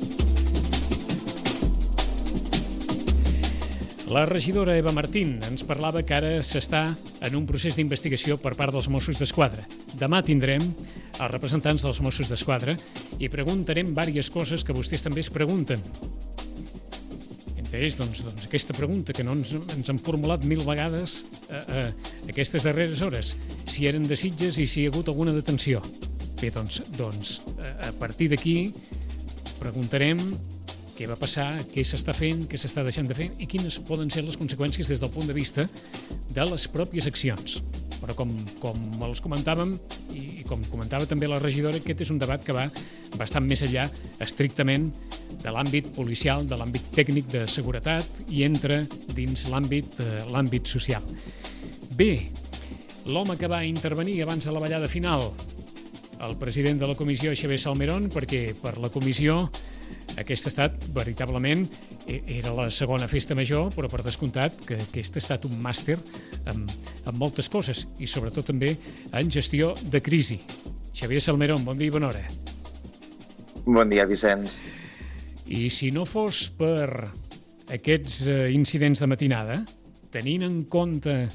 La regidora Eva Martín ens parlava que ara s'està en un procés d'investigació per part dels Mossos d'Esquadra. Demà tindrem els representants dels Mossos d'Esquadra i preguntarem diverses coses que vostès també es pregunten. Entre ells, doncs, aquesta pregunta que no ens han formulat 1000 vegades aquestes darreres hores, si eren de Sitges i si hi ha hagut alguna detenció. Bé, doncs a partir d'aquí preguntarem què va passar, què s'està fent, què s'està deixant de fer i quines poden ser les conseqüències des del punt de vista de les pròpies accions. Però com els comentàvem i com comentava també la regidora, aquest és un debat que va bastant més enllà estrictament de l'àmbit policial, de l'àmbit tècnic de seguretat i entra dins l'àmbit social. Bé, l'home que va intervenir abans de la ballada final, el president de la comissió, Xavier Salmerón, perquè per la comissió aquesta ha estat, veritablement, era la segona festa major, però per descomptat que aquest ha estat un màster en moltes coses i sobretot també en gestió de crisi. Xavier Salmerón, bon dia i bona hora. Bon dia, Vicenç. I si no fos per aquests incidents de matinada, tenint en compte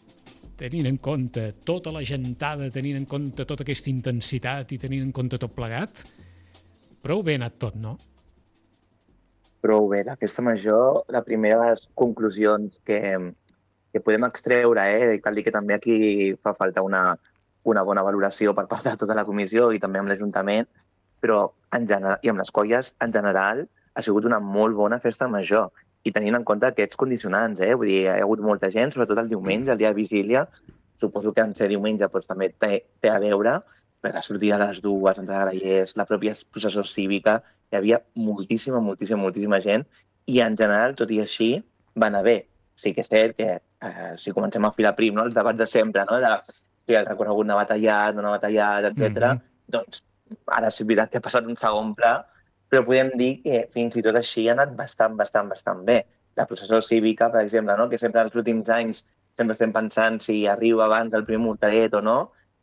tota la gentada, tenint en compte tota aquesta intensitat i tenint en compte tot plegat, prou bé ha anat tot, no? Prou bé. La festa major, la primera de les conclusions que podem extreure, cal dir que també aquí fa falta una bona valoració per part de tota la comissió i també amb l'Ajuntament, però en general, i amb les colles, en general, ha sigut una molt bona festa major. I tenint en compte aquests condicionants, vull dir, hi ha hagut molta gent, sobretot el diumenge, el dia de vigília, suposo que en ser diumenge doncs, també té a veure, perquè la sortida de les dues, entre grallers, la pròpia processó cívica, hi havia moltíssima gent i en general, tot i així, va anar bé. Sí que és cert que si comencem a filar prim, no, els debats de sempre, no, de si el recorregut no ha batallat, etc. Doncs ara és veritat que ha passat un segon pla, però podem dir que fins i tot així ha anat bastant bé. La processó cívica, per exemple, no, que sempre els últims anys sempre estem pensant si arriba abans el primer mortaret o no,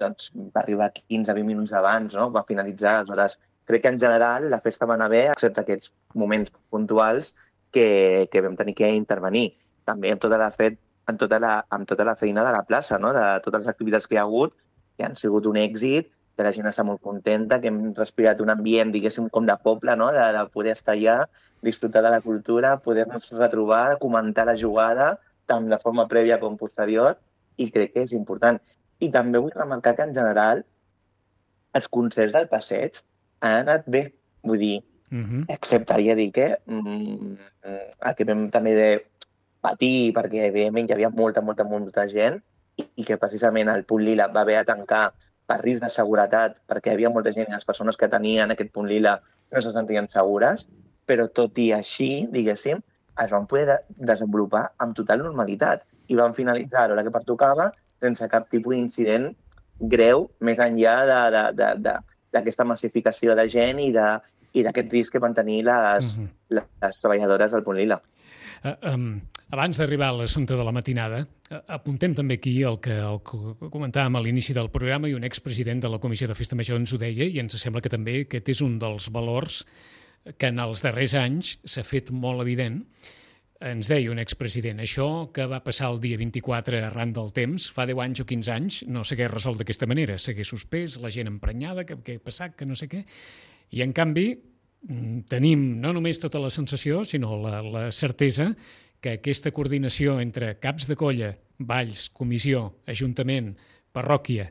doncs, va arribar 15-20 minuts abans, no? Va finalitzar, aleshores crec que en general la festa va anar bé, excepte aquests moments puntuals que vam tenir que intervenir. També amb tota la feina de la plaça, no? De totes les activitats que hi ha hagut, que han sigut un èxit, que la gent està molt contenta, que hem respirat un ambient, diguéssim, com de poble, no? De poder estar allà, disfrutar de la cultura, poder-nos retrobar, comentar la jugada, tant de forma prèvia com posterior, i crec que és important. I també vull remarcar que, en general, els concerts del passeig han anat bé. Vull dir, acceptaria dir que el que vam també de patir, perquè evidentment hi havia molta gent, i que precisament el punt lila va haver de tancar per risc de seguretat, perquè hi havia molta gent i les persones que tenien aquest punt lila no se sentien segures, però tot i així, diguéssim, es van poder desenvolupar amb total normalitat i van finalitzar a l'hora que pertocava sense cap tipus d'incident greu, més enllà d'aquesta massificació de gent i d'aquest risc que van tenir les treballadores del punt lila. Abans d'arribar a l'assumpte de la matinada, apuntem també aquí el que comentàvem a l'inici del programa i un expresident de la Comissió de Festa Major ens ho deia i ens sembla que també aquest és un dels valors que en els darrers anys s'ha fet molt evident. Ens deia un expresident, això que va passar el dia 24 arran del temps, fa 10 anys o 15 anys, no s'hagués resolt d'aquesta manera, s'hagués suspès, la gent emprenyada, que ha passat, que no sé què, i en canvi tenim no només tota la sensació, sinó la certesa que aquesta coordinació entre caps de colla, balls, comissió, ajuntament, parròquia,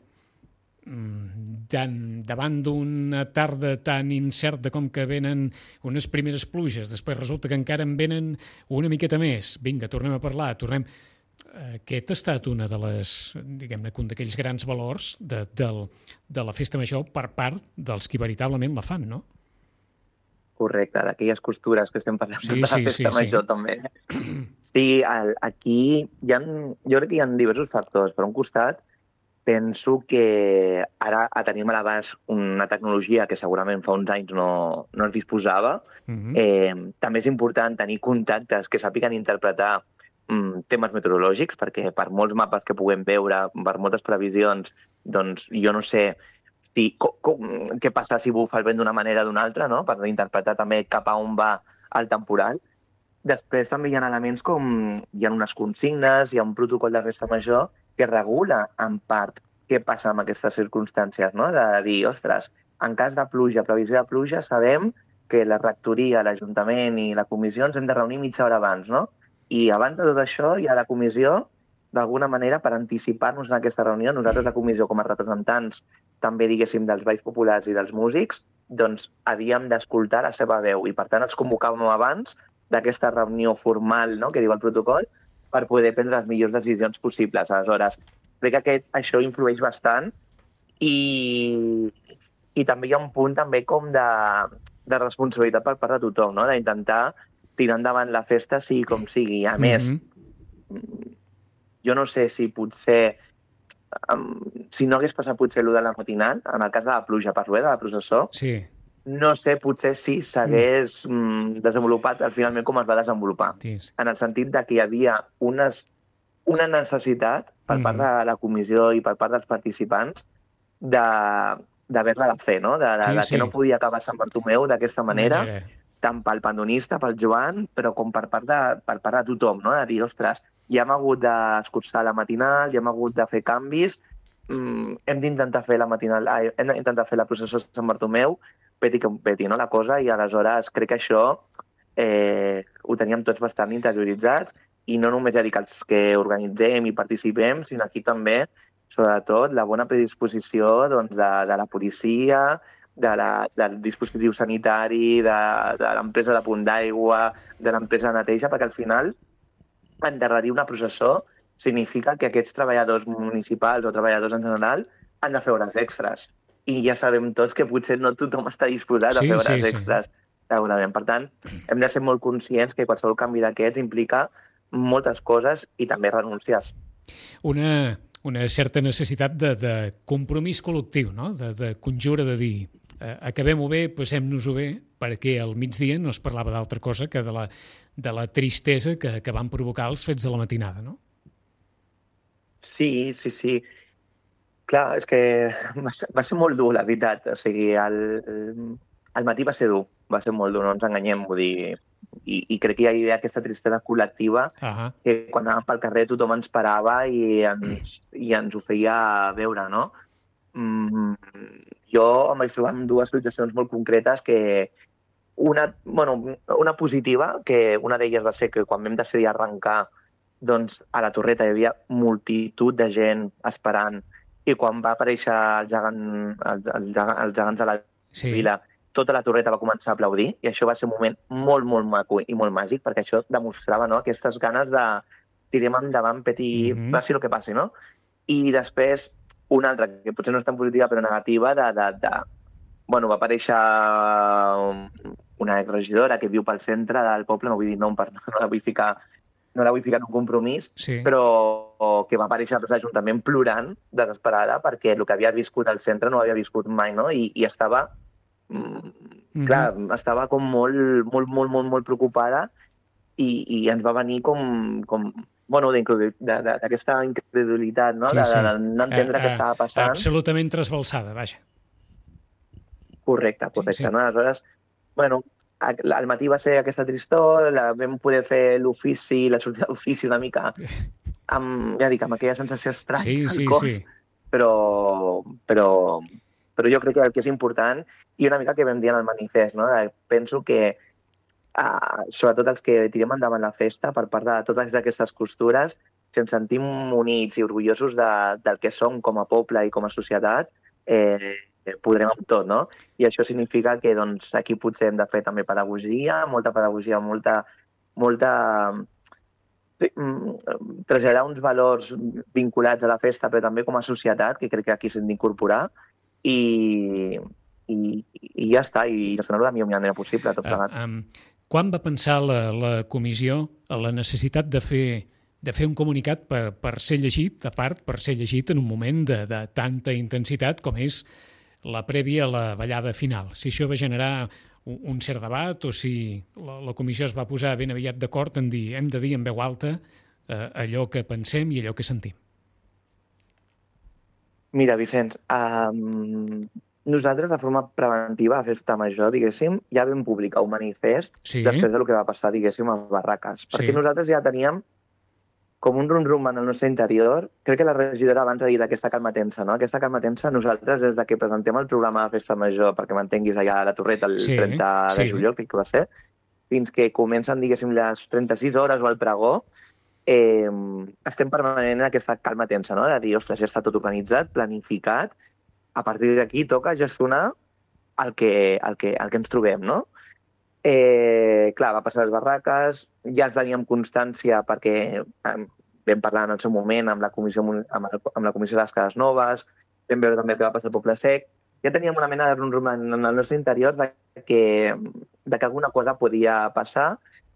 davant d'una tarda tan incerta com que venen unes primeres pluges, després resulta que encara en venen una miqueta més, vinga, tornem a parlar, Aquest ha estat una de les, diguem-ne, un d'aquells grans valors de la festa major per part dels qui veritablement la fan, no? Correcte, d'aquelles costures que estem parlant de la festa major també. Sí, aquí jo crec que hi ha diversos factors. Per un costat, penso que ara tenim a l'abast una tecnologia que segurament fa uns anys no es disposava. També és important tenir contactes que sàpiguen interpretar temes meteorològics, perquè per molts mapes que puguem veure, per moltes previsions, doncs jo no sé què passa si bufa el vent d'una manera o d'una altra, no? Per interpretar també cap a on va el temporal. Després també hi ha elements com hi ha unes consignes, hi ha un protocol de festa major que regula en part què passa amb aquestes circumstàncies, no? De dir, ostres, en cas de pluja, previsió de pluja, sabem que la rectoria, l'Ajuntament i la comissió ens hem de reunir mitja hora abans, no? I abans de tot això hi ha la comissió, d'alguna manera, per anticipar-nos en aquesta reunió. Nosaltres, la comissió, com a representants, també, diguéssim, dels balls populars i dels músics, doncs havíem d'escoltar la seva veu i, per tant, els convocàvem abans d'aquesta reunió formal, no?, que diu el protocol, per poder prendre les millors decisions possibles. Aleshores, crec que això influeix bastant i també hi ha un punt també com de responsabilitat per part de tothom, no?, d'intentar tirar endavant la festa sigui com sigui. A més, jo no sé si potser, si no hagués passat potser allò de la matinal, en el cas de la pluja, parlo de la processó, no sé potser si s'hagués desenvolupat finalment com es va desenvolupar. En el sentit de que hi havia una necessitat per part de la comissió i per part dels participants d'haver-la de fer, no? De que no podia acabar Sant Bartomeu d'aquesta manera, tant pel pandonista, pel Joan, però com per part de tothom, no? De dir, ostres, ja hem hagut d'escurçar la matinal, ja hem hagut de fer canvis, hem d'intentar fer la processó de Sant Bartomeu, peti com peti, no, la cosa, i aleshores crec que això ho teníem tots bastant interioritzats, i no només ja dic els que organitzem i participem, sinó aquí també, sobretot, la bona predisposició de la policia, del dispositiu sanitari, de l'empresa de punt d'aigua, de l'empresa de neteja, perquè al final endarrerir una processó significa que aquests treballadors municipals o treballadors en general han de fer hores extres. I ja sabem tots que potser no tothom està disposat a fer hores extres. Segurament. Per tant, hem de ser molt conscients que qualsevol canvi d'aquests implica moltes coses i també renúncies. Una certa necessitat de compromís col·lectiu, no? De conjura, de dir acabem-ho bé, passem-nos-ho bé, perquè al migdia no es parlava d'altra cosa que de la tristesa que van provocar els fets de la matinada, no? Sí. Clar, és que va ser molt dur, la veritat. O sigui, el matí va ser dur, va ser molt dur, no ens enganyem, vull dir... I crec que hi havia aquesta tristesa col·lectiva que quan anàvem pel carrer tothom ens parava i ens ho feia veure, no? Jo em vaig trobar amb dues situacions molt concretes que una positiva, que una d'elles va ser que quan vam decidir arrencar, doncs a la Torreta hi havia multitud de gent esperant i quan va aparèixer els gegants de la vila, tota la Torreta va començar a aplaudir i això va ser un moment molt, molt maco i molt màgic perquè això demostrava, no?, aquestes ganes de tirem endavant, Peti, passi el que passi, no? I després, una altra, que potser no és tan positiva però negativa, va aparèixer una exregidora que viu pel centre del poble, no vull dir nom, no la vull ficar en un compromís, però que va aparèixer a l'Ajuntament plorant, desesperada, perquè el que havia viscut al centre no ho havia viscut mai, no? I estava... Clar, estava com molt preocupada i ens va venir d'aquesta incredulitat, no? De no entendre què estava passant. Absolutament trasbalsada, vaja. Correcte. No? Aleshores, al matí va ser aquesta tristor, vam poder fer l'ofici, la sortida d'ofici una mica amb aquella sensació estranya al cos, però jo crec que el que és important, i una mica que vam dir en el manifest, no? Penso que, sobretot els que tirem endavant la festa, per part de totes aquestes costures, si ens sentim units i orgullosos del que som com a poble i com a societat, podrem amb tot, no? I això significa que aquí potser hem de fer també pedagogia, molta traslladar uns valors vinculats a la festa, però també com a societat, que crec que aquí s'hem d'incorporar, i ja està, i gestionar-ho de la millor manera possible, tot plegat. Quan va pensar la comissió la necessitat de fer un comunicat per ser llegit, a part, per ser llegit en un moment de tanta intensitat com és la prèvia a la ballada final? Si això va generar un cert debat o si la comissió es va posar ben aviat d'acord en dir, hem de dir en veu alta allò que pensem i allò que sentim. Mira, Vicenç, nosaltres de forma preventiva a Festa Major, diguéssim, ja vam publicar un manifest després del que va passar, diguéssim, a Barraques. Perquè nosaltres ja teníem com un rum-rum en el nostre interior. Crec que la regidora abans ha dit aquesta calma tensa, no? Aquesta calma tensa nosaltres des que presentem el programa de Festa Major, perquè m'entenguis allà a la Torreta el 30 de juliol, crec que va ser, fins que comencen, diguéssim, les 36 hores o el pregó, estem permanent en aquesta calma tensa, no? De dir, ostres, ja està tot organitzat, planificat, a partir d'aquí toca gestionar el que ens trobem, no? Clar, va passar les Barraques, ja ens teníem constància perquè vam parlar en el seu moment amb la comissió de les Cases Noves, vam veure també què va passar al Poble Sec, ja teníem una mena de rum-rum en el nostre interior de que alguna cosa podia passar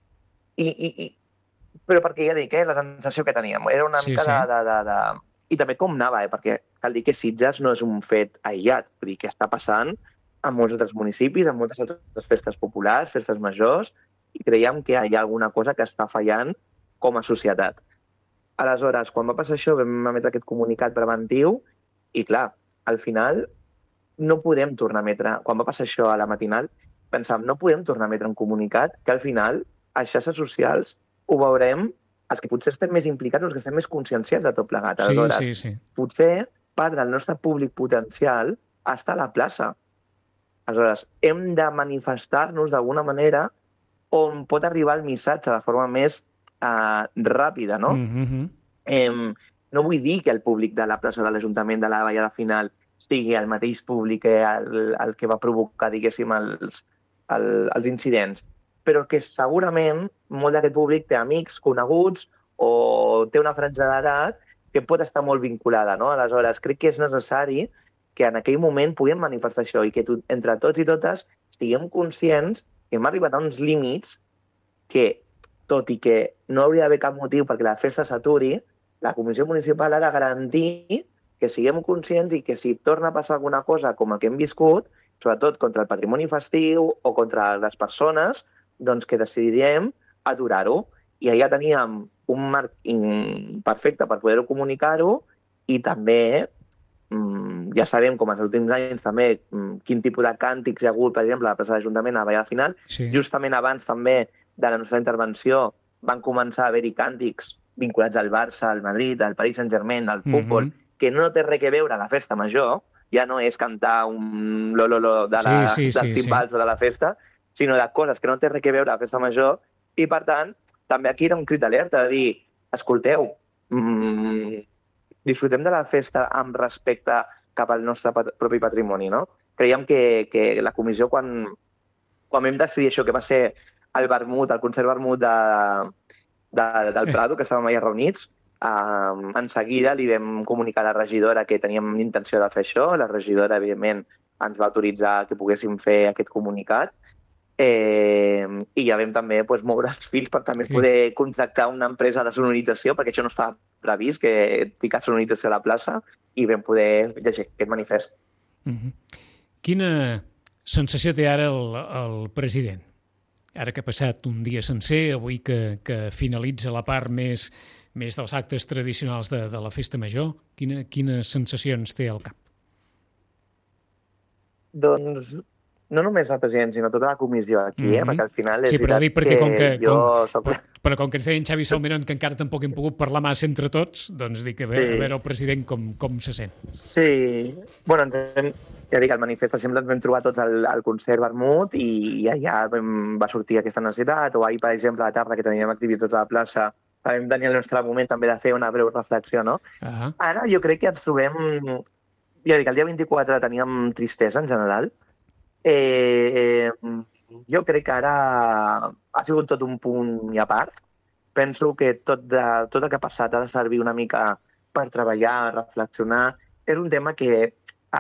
però perquè ja dic, la sensació que teníem era una mica I també com anava, perquè cal dir que Sitges no és un fet aïllat, vull dir que està passant en molts altres municipis, en moltes altres festes populars, festes majors, i creiem que hi ha alguna cosa que està fallant com a societat. Aleshores, quan va passar això, vam emetre aquest comunicat preventiu i, clar, al final no podem tornar a emetre... Quan va passar això a la matinal, pensàvem, no podem tornar a emetre un comunicat que al final a xarxes socials ho veurem els que potser estem més implicats, els que estem més conscienciats de tot plegat. Aleshores, potser part del nostre públic potencial està a la plaça. Aleshores, hem de manifestar-nos d'alguna manera on pot arribar el missatge de forma més ràpida, no? No vull dir que el públic de la plaça de l'Ajuntament de la ballada final sigui el mateix públic que el que va provocar, diguéssim, els incidents, però que segurament molt d'aquest públic té amics, coneguts o té una franja d'edat que pot estar molt vinculada, no? Aleshores, crec que és necessari que en aquell moment puguem manifestar això i que entre tots i totes estiguem conscients que hem arribat a uns límits que, tot i que no hauria d'haver cap motiu perquè la festa s'aturi, la Comissió Municipal ha de garantir que siguem conscients i que si torna a passar alguna cosa com el que hem viscut, sobretot contra el patrimoni festiu o contra les persones, doncs que decidirem aturar-ho. I allà teníem un marc perfecte per poder-ho comunicar-ho i també ja sabem, com els últims anys també, quin tipus de càntics hi ha hagut, per exemple, a la plaça de l'Ajuntament a Ballada Final. Sí. Justament abans també de la nostra intervenció van començar a haver-hi càntics vinculats al Barça, al Madrid, al Paris Saint-Germain, al futbol, que no té res a veure a la festa major, ja no és cantar un lo-lo-lo dels timbals o de la festa, sinó de coses que no té res a veure a la festa major, i per tant, també aquí era un crit d'alerta de dir, escolteu, disfrutem de la festa amb respecte cap al nostre propi patrimoni, no? Creiem que la comissió, quan vam decidir això, que va ser el vermut, el concert vermut del Prado, que estàvem allà reunits, en seguida li vam comunicar a la regidora que teníem intenció de fer això. La regidora, evidentment, ens va autoritzar que poguéssim fer aquest comunicat. I ja vam també moure els fils per també poder contractar una empresa de sonorització, perquè això no estava previst, que ficar sonorització a la plaça, i vam poder llegir aquest manifest. Quina sensació té ara el president? Ara que ha passat un dia sencer, avui que finalitza la part més dels actes tradicionals de la festa major, quines sensacions té al cap? Doncs no només el president, sinó tota la comissió aquí, perquè al final és veritat però com que ens deia en Xavi Salmerón que encara tampoc hem pogut parlar massa entre tots, doncs dic a veure el president com se sent. Sí, bueno, ja dic, el manifest, per exemple, ens vam trobar tots al concert vermut i allà va sortir aquesta necessitat, o ahir, per exemple, a la tarda, que teníem activitats a la plaça, vam tenir el nostre moment també de fer una breu reflexió, no? Ara jo crec que ens trobem... Ja dic, el dia 24 teníem tristesa en general. Jo crec que ara ha sigut tot un punt i a part. Penso que tot el que ha passat ha de servir una mica per treballar, reflexionar. És un tema que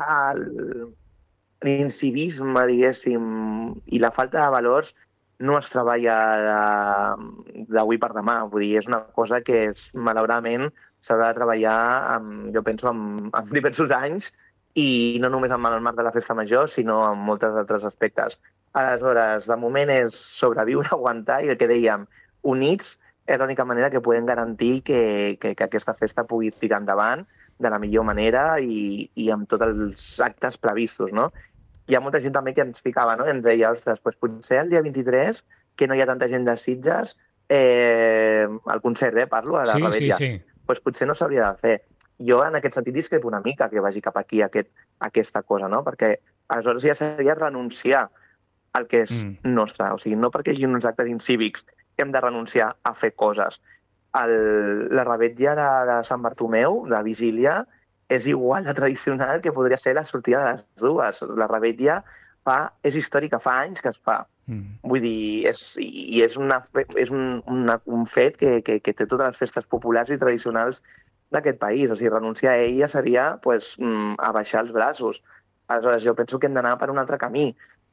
l'incivisme, diguéssim, i la falta de valors no es treballa d'avui per demà. Vull dir, és una cosa que malauradament s'haurà de treballar, jo penso, en diversos anys, i no només en el marc de la festa major, sinó en molts altres aspectes. Aleshores, de moment és sobreviure, aguantar, i el que dèiem, units és l'única manera que podem garantir que aquesta festa pugui tirar endavant de la millor manera i amb tots els actes previstos, no? Hi ha molta gent també que ens ficava, no? Ens deia, ostres, potser el dia 23, que no hi ha tanta gent de Sitges, al concert, parlo, a la Rebetlla. Doncs potser no s'hauria de fer. Jo, en aquest sentit, discrepo una mica que vagi cap aquí aquesta cosa, no? Perquè aleshores ja seria renunciar al que és nostre. O sigui, no perquè hi hagi uns actes incívics hem de renunciar a fer coses. La Rebetlla de Sant Bartomeu, de Vigília, és igual de tradicional que podria ser la sortida de les dues. La Rebetlla és històrica, fa anys que es fa. Vull dir, és un fet que té totes les festes populars i tradicionals d'aquest país. O sigui, renunciar a ella seria abaixar els braços. Aleshores, jo penso que hem d'anar per un altre camí.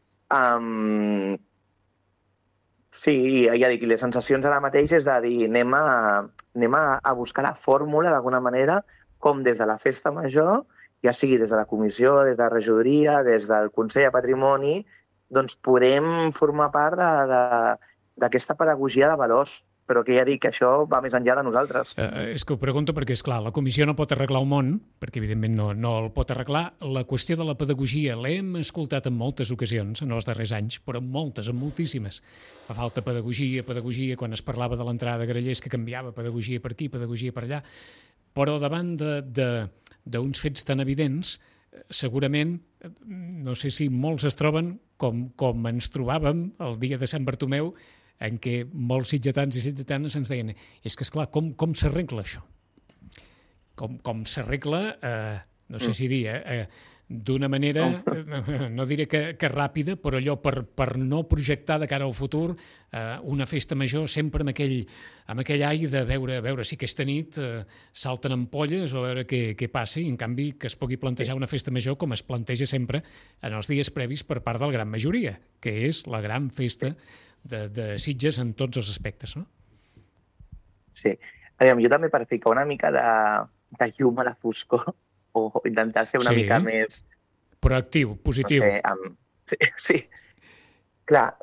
Sí, ja dic, les sensacions ara mateix és de dir anem a buscar la fórmula d'alguna manera com des de la festa major, ja sigui des de la comissió, des de la regidoria, des del Consell de Patrimoni, doncs podem formar part d'aquesta pedagogia de valors, però que ja dic que això va més enllà de nosaltres. És que ho pregunto perquè, esclar, la comissió no pot arreglar el món, perquè evidentment no el pot arreglar. La qüestió de la pedagogia l'hem escoltat en moltes ocasions en els darrers anys, però en moltíssimes. Fa falta pedagogia, quan es parlava de l'entrada de grellers que canviava pedagogia per aquí, pedagogia per allà, però davant d'uns fets tan evidents, segurament, no sé si molts es troben com ens trobàvem el dia de Sant Bartomeu, en què molts sitgetans i sitgetanes ens deien és que, esclar, com s'arregla això? Com s'arregla, no sé si dir, d'una manera, no diré que ràpida, però allò per no projectar de cara al futur una festa major sempre amb aquell ai de veure si aquesta nit salten ampolles o a veure què passa, i en canvi que es pugui plantejar una festa major com es planteja sempre en els dies previs per part de la gran majoria, que és la gran festa de Sitges en tots els aspectes, no? Sí. Jo també per ficar una mica de llum a la foscor o intentar ser una mica més... Proactiu, positiu. No sé, sí. Clar,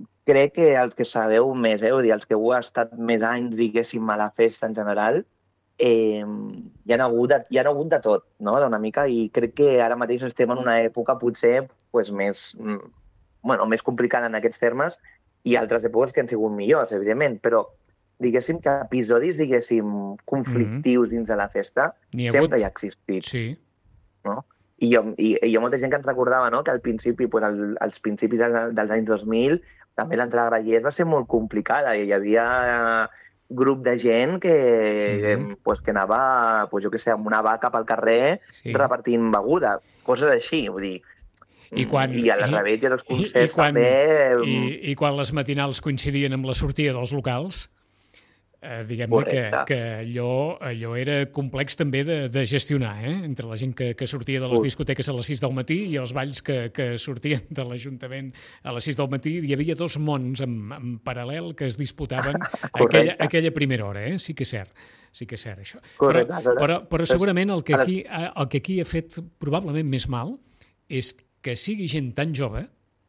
crec que els que sabeu més, els que heu estat més anys, diguéssim, a la festa en general, hi ha hagut de tot, no?, d'una mica, i crec que ara mateix estem en una època potser pues, més complicada en aquests termes, i altres èpoques que han sigut millors, evidentment, però diguéssim que episodis, conflictius dins de la festa sempre hi ha existit. Sí. No? I hi ha molta gent que ens recordava, no?, que al principi, pues, als principis dels anys 2000, també l'entrada a Grallers va ser molt complicada i hi havia grup de gent que anava, jo què sé, amb una vaca pel carrer repartint beguda, coses així, vull dir. I a les rebetes i als concerts també... I quan les matinals coincidien amb la sortida dels locals, diguem-ne que allò era complex també de gestionar, entre la gent que sortia de les discoteques a les 6 del matí i els balls que sortien de l'Ajuntament a les 6 del matí. Hi havia dos mons en paral·lel que es disputaven aquella primera hora, sí que és cert. Sí que és cert, això. Però segurament el que aquí ha fet probablement més mal és que sigui gent tan jove,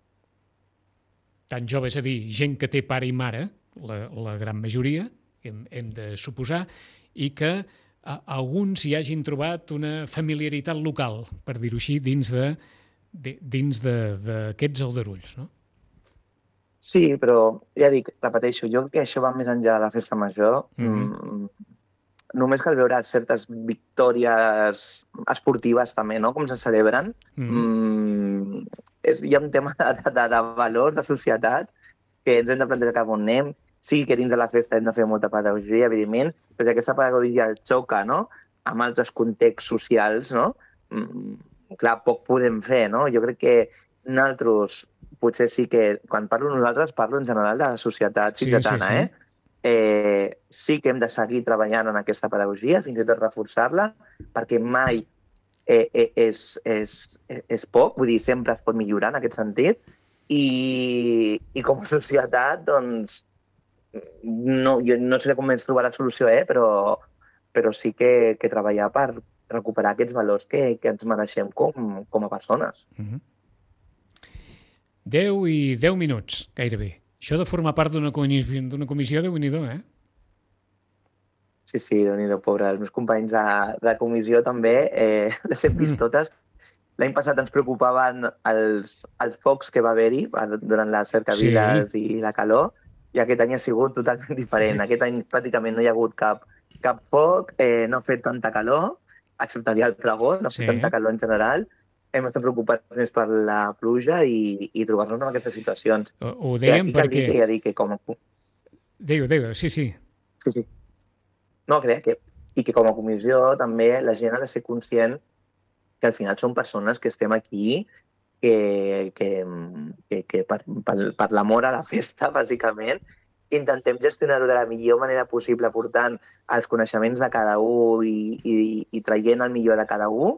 és a dir, gent que té pare i mare, la gran majoria, hem de suposar, i que alguns hi hagin trobat una familiaritat local, per dir-ho així, dins d'aquests aldarulls, no? Sí, però ja dic, repeteixo, jo crec que això va més enllà de la festa major. Només cal veure certes victòries esportives també, no?, com se celebren. Hi ha un tema de valors, de societat, que ens hem de plantejar cap on anem. Sí que dins de la festa hem de fer molta pedagogia, evidentment, però aquesta pedagogia xoca, no?, amb altres contexts socials, no? Clar, poc podem fer, no? Jo crec que nosaltres, potser sí que, quan parlo nosaltres, parlo en general de la societat ciutadana, sí que hem de seguir treballant en aquesta pedagogia, fins i tot reforçar-la, perquè mai és poc, vull dir, sempre es pot millorar en aquest sentit, i com a societat, doncs, jo no sé com ens trobar la solució, però sí que treballar per recuperar aquests valors que ens mereixem com a persones. 10 i 10 minuts, gairebé. Això de formar part d'una comissió, Déu-n'hi-do, Sí, Déu-n'hi-do, pobre. Els meus companys de comissió també, les hem vist totes. L'any passat ens preocupaven els focs que va haver-hi durant les cercaviles i la calor, i aquest any ha sigut totalment diferent. Aquest any pràcticament no hi ha hagut cap foc, no ha fet tanta calor, excepte el pregó, no ha fet tanta calor en general. Hem estat preocupats més per la pluja i trobar-nos en aquestes situacions. Ho dèiem perquè... Digueu, sí. Sí. No, crec que com a comissió també la gent ha de ser conscient que al final són persones que estem aquí que per l'amor a la festa, bàsicament, intentem gestionar-ho de la millor manera possible, portant els coneixements de cada un i traient el millor de cada un,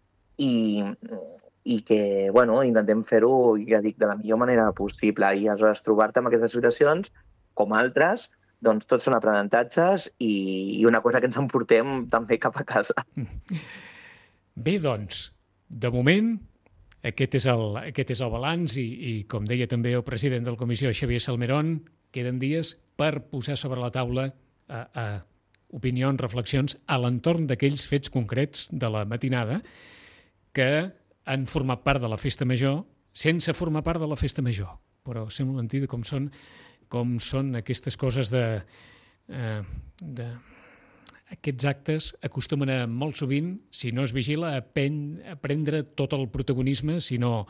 i que, intentem fer-ho, ja dic, de la millor manera possible. I aleshores trobar-te en aquestes situacions, com altres, doncs tots són aprenentatges i una cosa que ens emportem també cap a casa. Bé, doncs, de moment... Aquest és el balanç i, com deia també el president de la comissió, Xavier Salmerón, queden dies per posar sobre la taula opinions, reflexions a l'entorn d'aquells fets concrets de la matinada que han format part de la festa major sense formar part de la festa major. Però sembla mentida com són aquestes coses Aquests actes acostumen a molt sovint, si no es vigila, a prendre tot el protagonisme, si no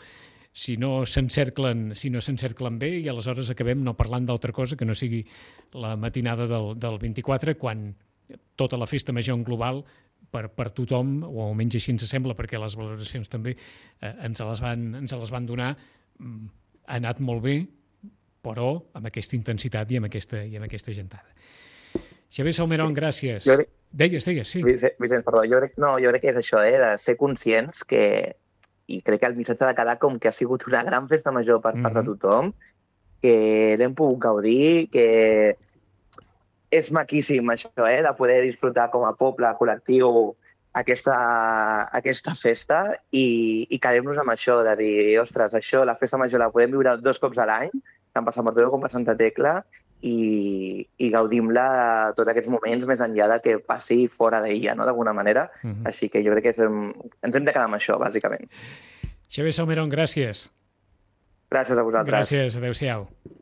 s'encerclen bé, i aleshores acabem no parlant d'altra cosa que no sigui la matinada del 24, quan tota la festa major en global per tothom, o almenys així ens sembla, perquè les valoracions també ens les van donar, ha anat molt bé, però amb aquesta intensitat i amb aquesta gentada. Xavier Salmerón, gràcies. Deies, sí. Vicenç, perdó, jo crec que és això, de ser conscients i crec que el missatge ha de quedar com que ha sigut una gran festa major per part de tothom, que l'hem pogut gaudir, que és maquíssim això, de poder disfrutar com a poble, col·lectiu, aquesta festa, i quedem-nos amb això, de dir, ostres, això, la festa major la podem viure 2 cops a l'any, tant per Sant Bartomeu com per Santa Tecla, i gaudim-la tots aquests moments més enllà del que passi fora d'ella, no? D'alguna manera. Així que jo crec que ens hem de quedar amb això, bàsicament. Xavier Salmerón, gràcies. Gràcies a vosaltres. Gràcies, adeu-siau.